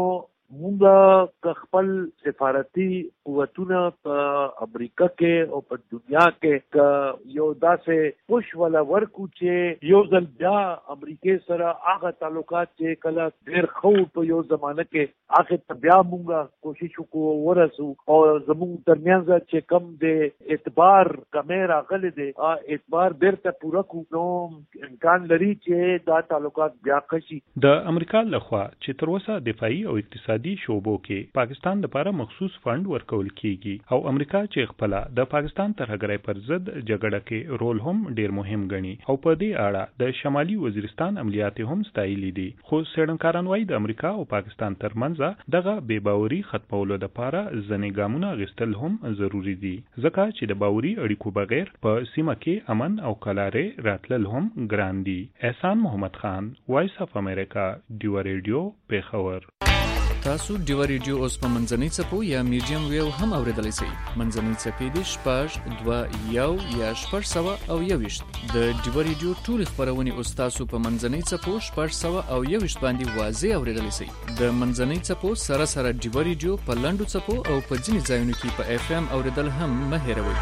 موږ خپل سفارتي قوتونه په امریکا کې او په دنیا کې یو داسې پوش ولا ورکو چې یو ځل بیا امریکا سره هغه تعلقات چې کله ډېر خو په یو زمانه کې هغه ته بیا موږ کوشش وکړو ورسو او زموږ ترمنځ چې کم د اعتبار کمه راغلي دي اعتبار بیرته پوره کو نو امکان لري چې دا تعلقات بیا کشي. د امریکا لخوا چې تر اوسه دفاعي او اقتصادي دی شوبو کې پاکستان لپاره مخصوص فند ورکول کیږي او امریکا چې خپل د پاکستان ترهګرۍ پر ضد جګړه کې رول هم ډیر مهم ګڼي او په دې اړه د شمالي وزیرستان عملیات هم ستایلي دي. خو څېړنکاران وایي د امریکا او پاکستان ترمنځ دغه بې باوري ختمولو لپاره ځینې ګامونه اخیستل هم ضروری دي ځکه چې د باوري اړیکو بغیر په سیمه کې امن او کلارې راتلل هم ګران دي. احسان محمد خان، وایس اف امریکا، ډیو ریډیو، پیښور. تاسو ډیوا ریډیو اوس په منځنۍ څپو یا میډیم ویو هم اوریدلی شئ. منځنۍ څپې دي شپږ دوه یو یا شپږ سوه او یوویشت. د ډیوا ریډیو ټولې خپرونې اوس تاسو په منځنۍ څپو شپږ سوه او یوویشت باندې واضح اوریدلی شئ. د منځنۍ څپو سره سره ډیوا ریډیو په لنډو څپو او په ځینې ځایونو کې په اف ام اوریدل هم مه هیروئ.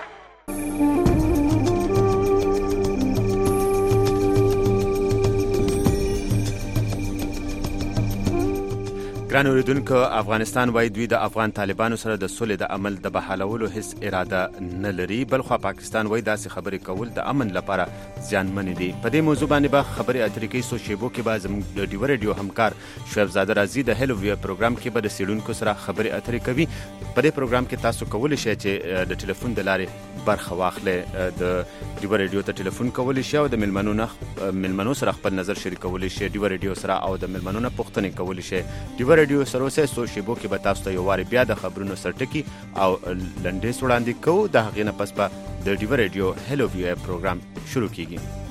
ګران اوریدونکو، افغانستان وایي دوی د افغان طالبانو سره د سولې د عمل د بحالولو هیڅ اراده نه لري، بلخوا پاکستان وایي داسې خبرې کول د امن لپاره زیانمن دي. په دې موضوع باندې به خبرې اترې کوي. څو شیبو کې به زموږ د ډیوا ریډیو همکار شعیب زاده راځي د هیلو ویو پروګرام کې به د څېړونکو سره خبرې اترې کوي. په دې پروګرام کې تاسو کولی شئ چې د ټلیفون د لارې برخه واخلئ. د ډیوا ریډیو ته ټلیفون کولی شئ او د میلمنو نه میلمنو سره خپل نظر شریکولی شئ. ډیوا ریډیو سره او د میلمنو نه پوښتنې کولی شئ. ډیوا ریډیو سره اوسئ. څو شیبو کې به تاسو ته یو وارې بیا د خبرونو سرټکي او لنډیز وړاندې کوو. د هغې نه پس به د ډیوا ریډیو هیلو ویو پروګرام شروع کیږي.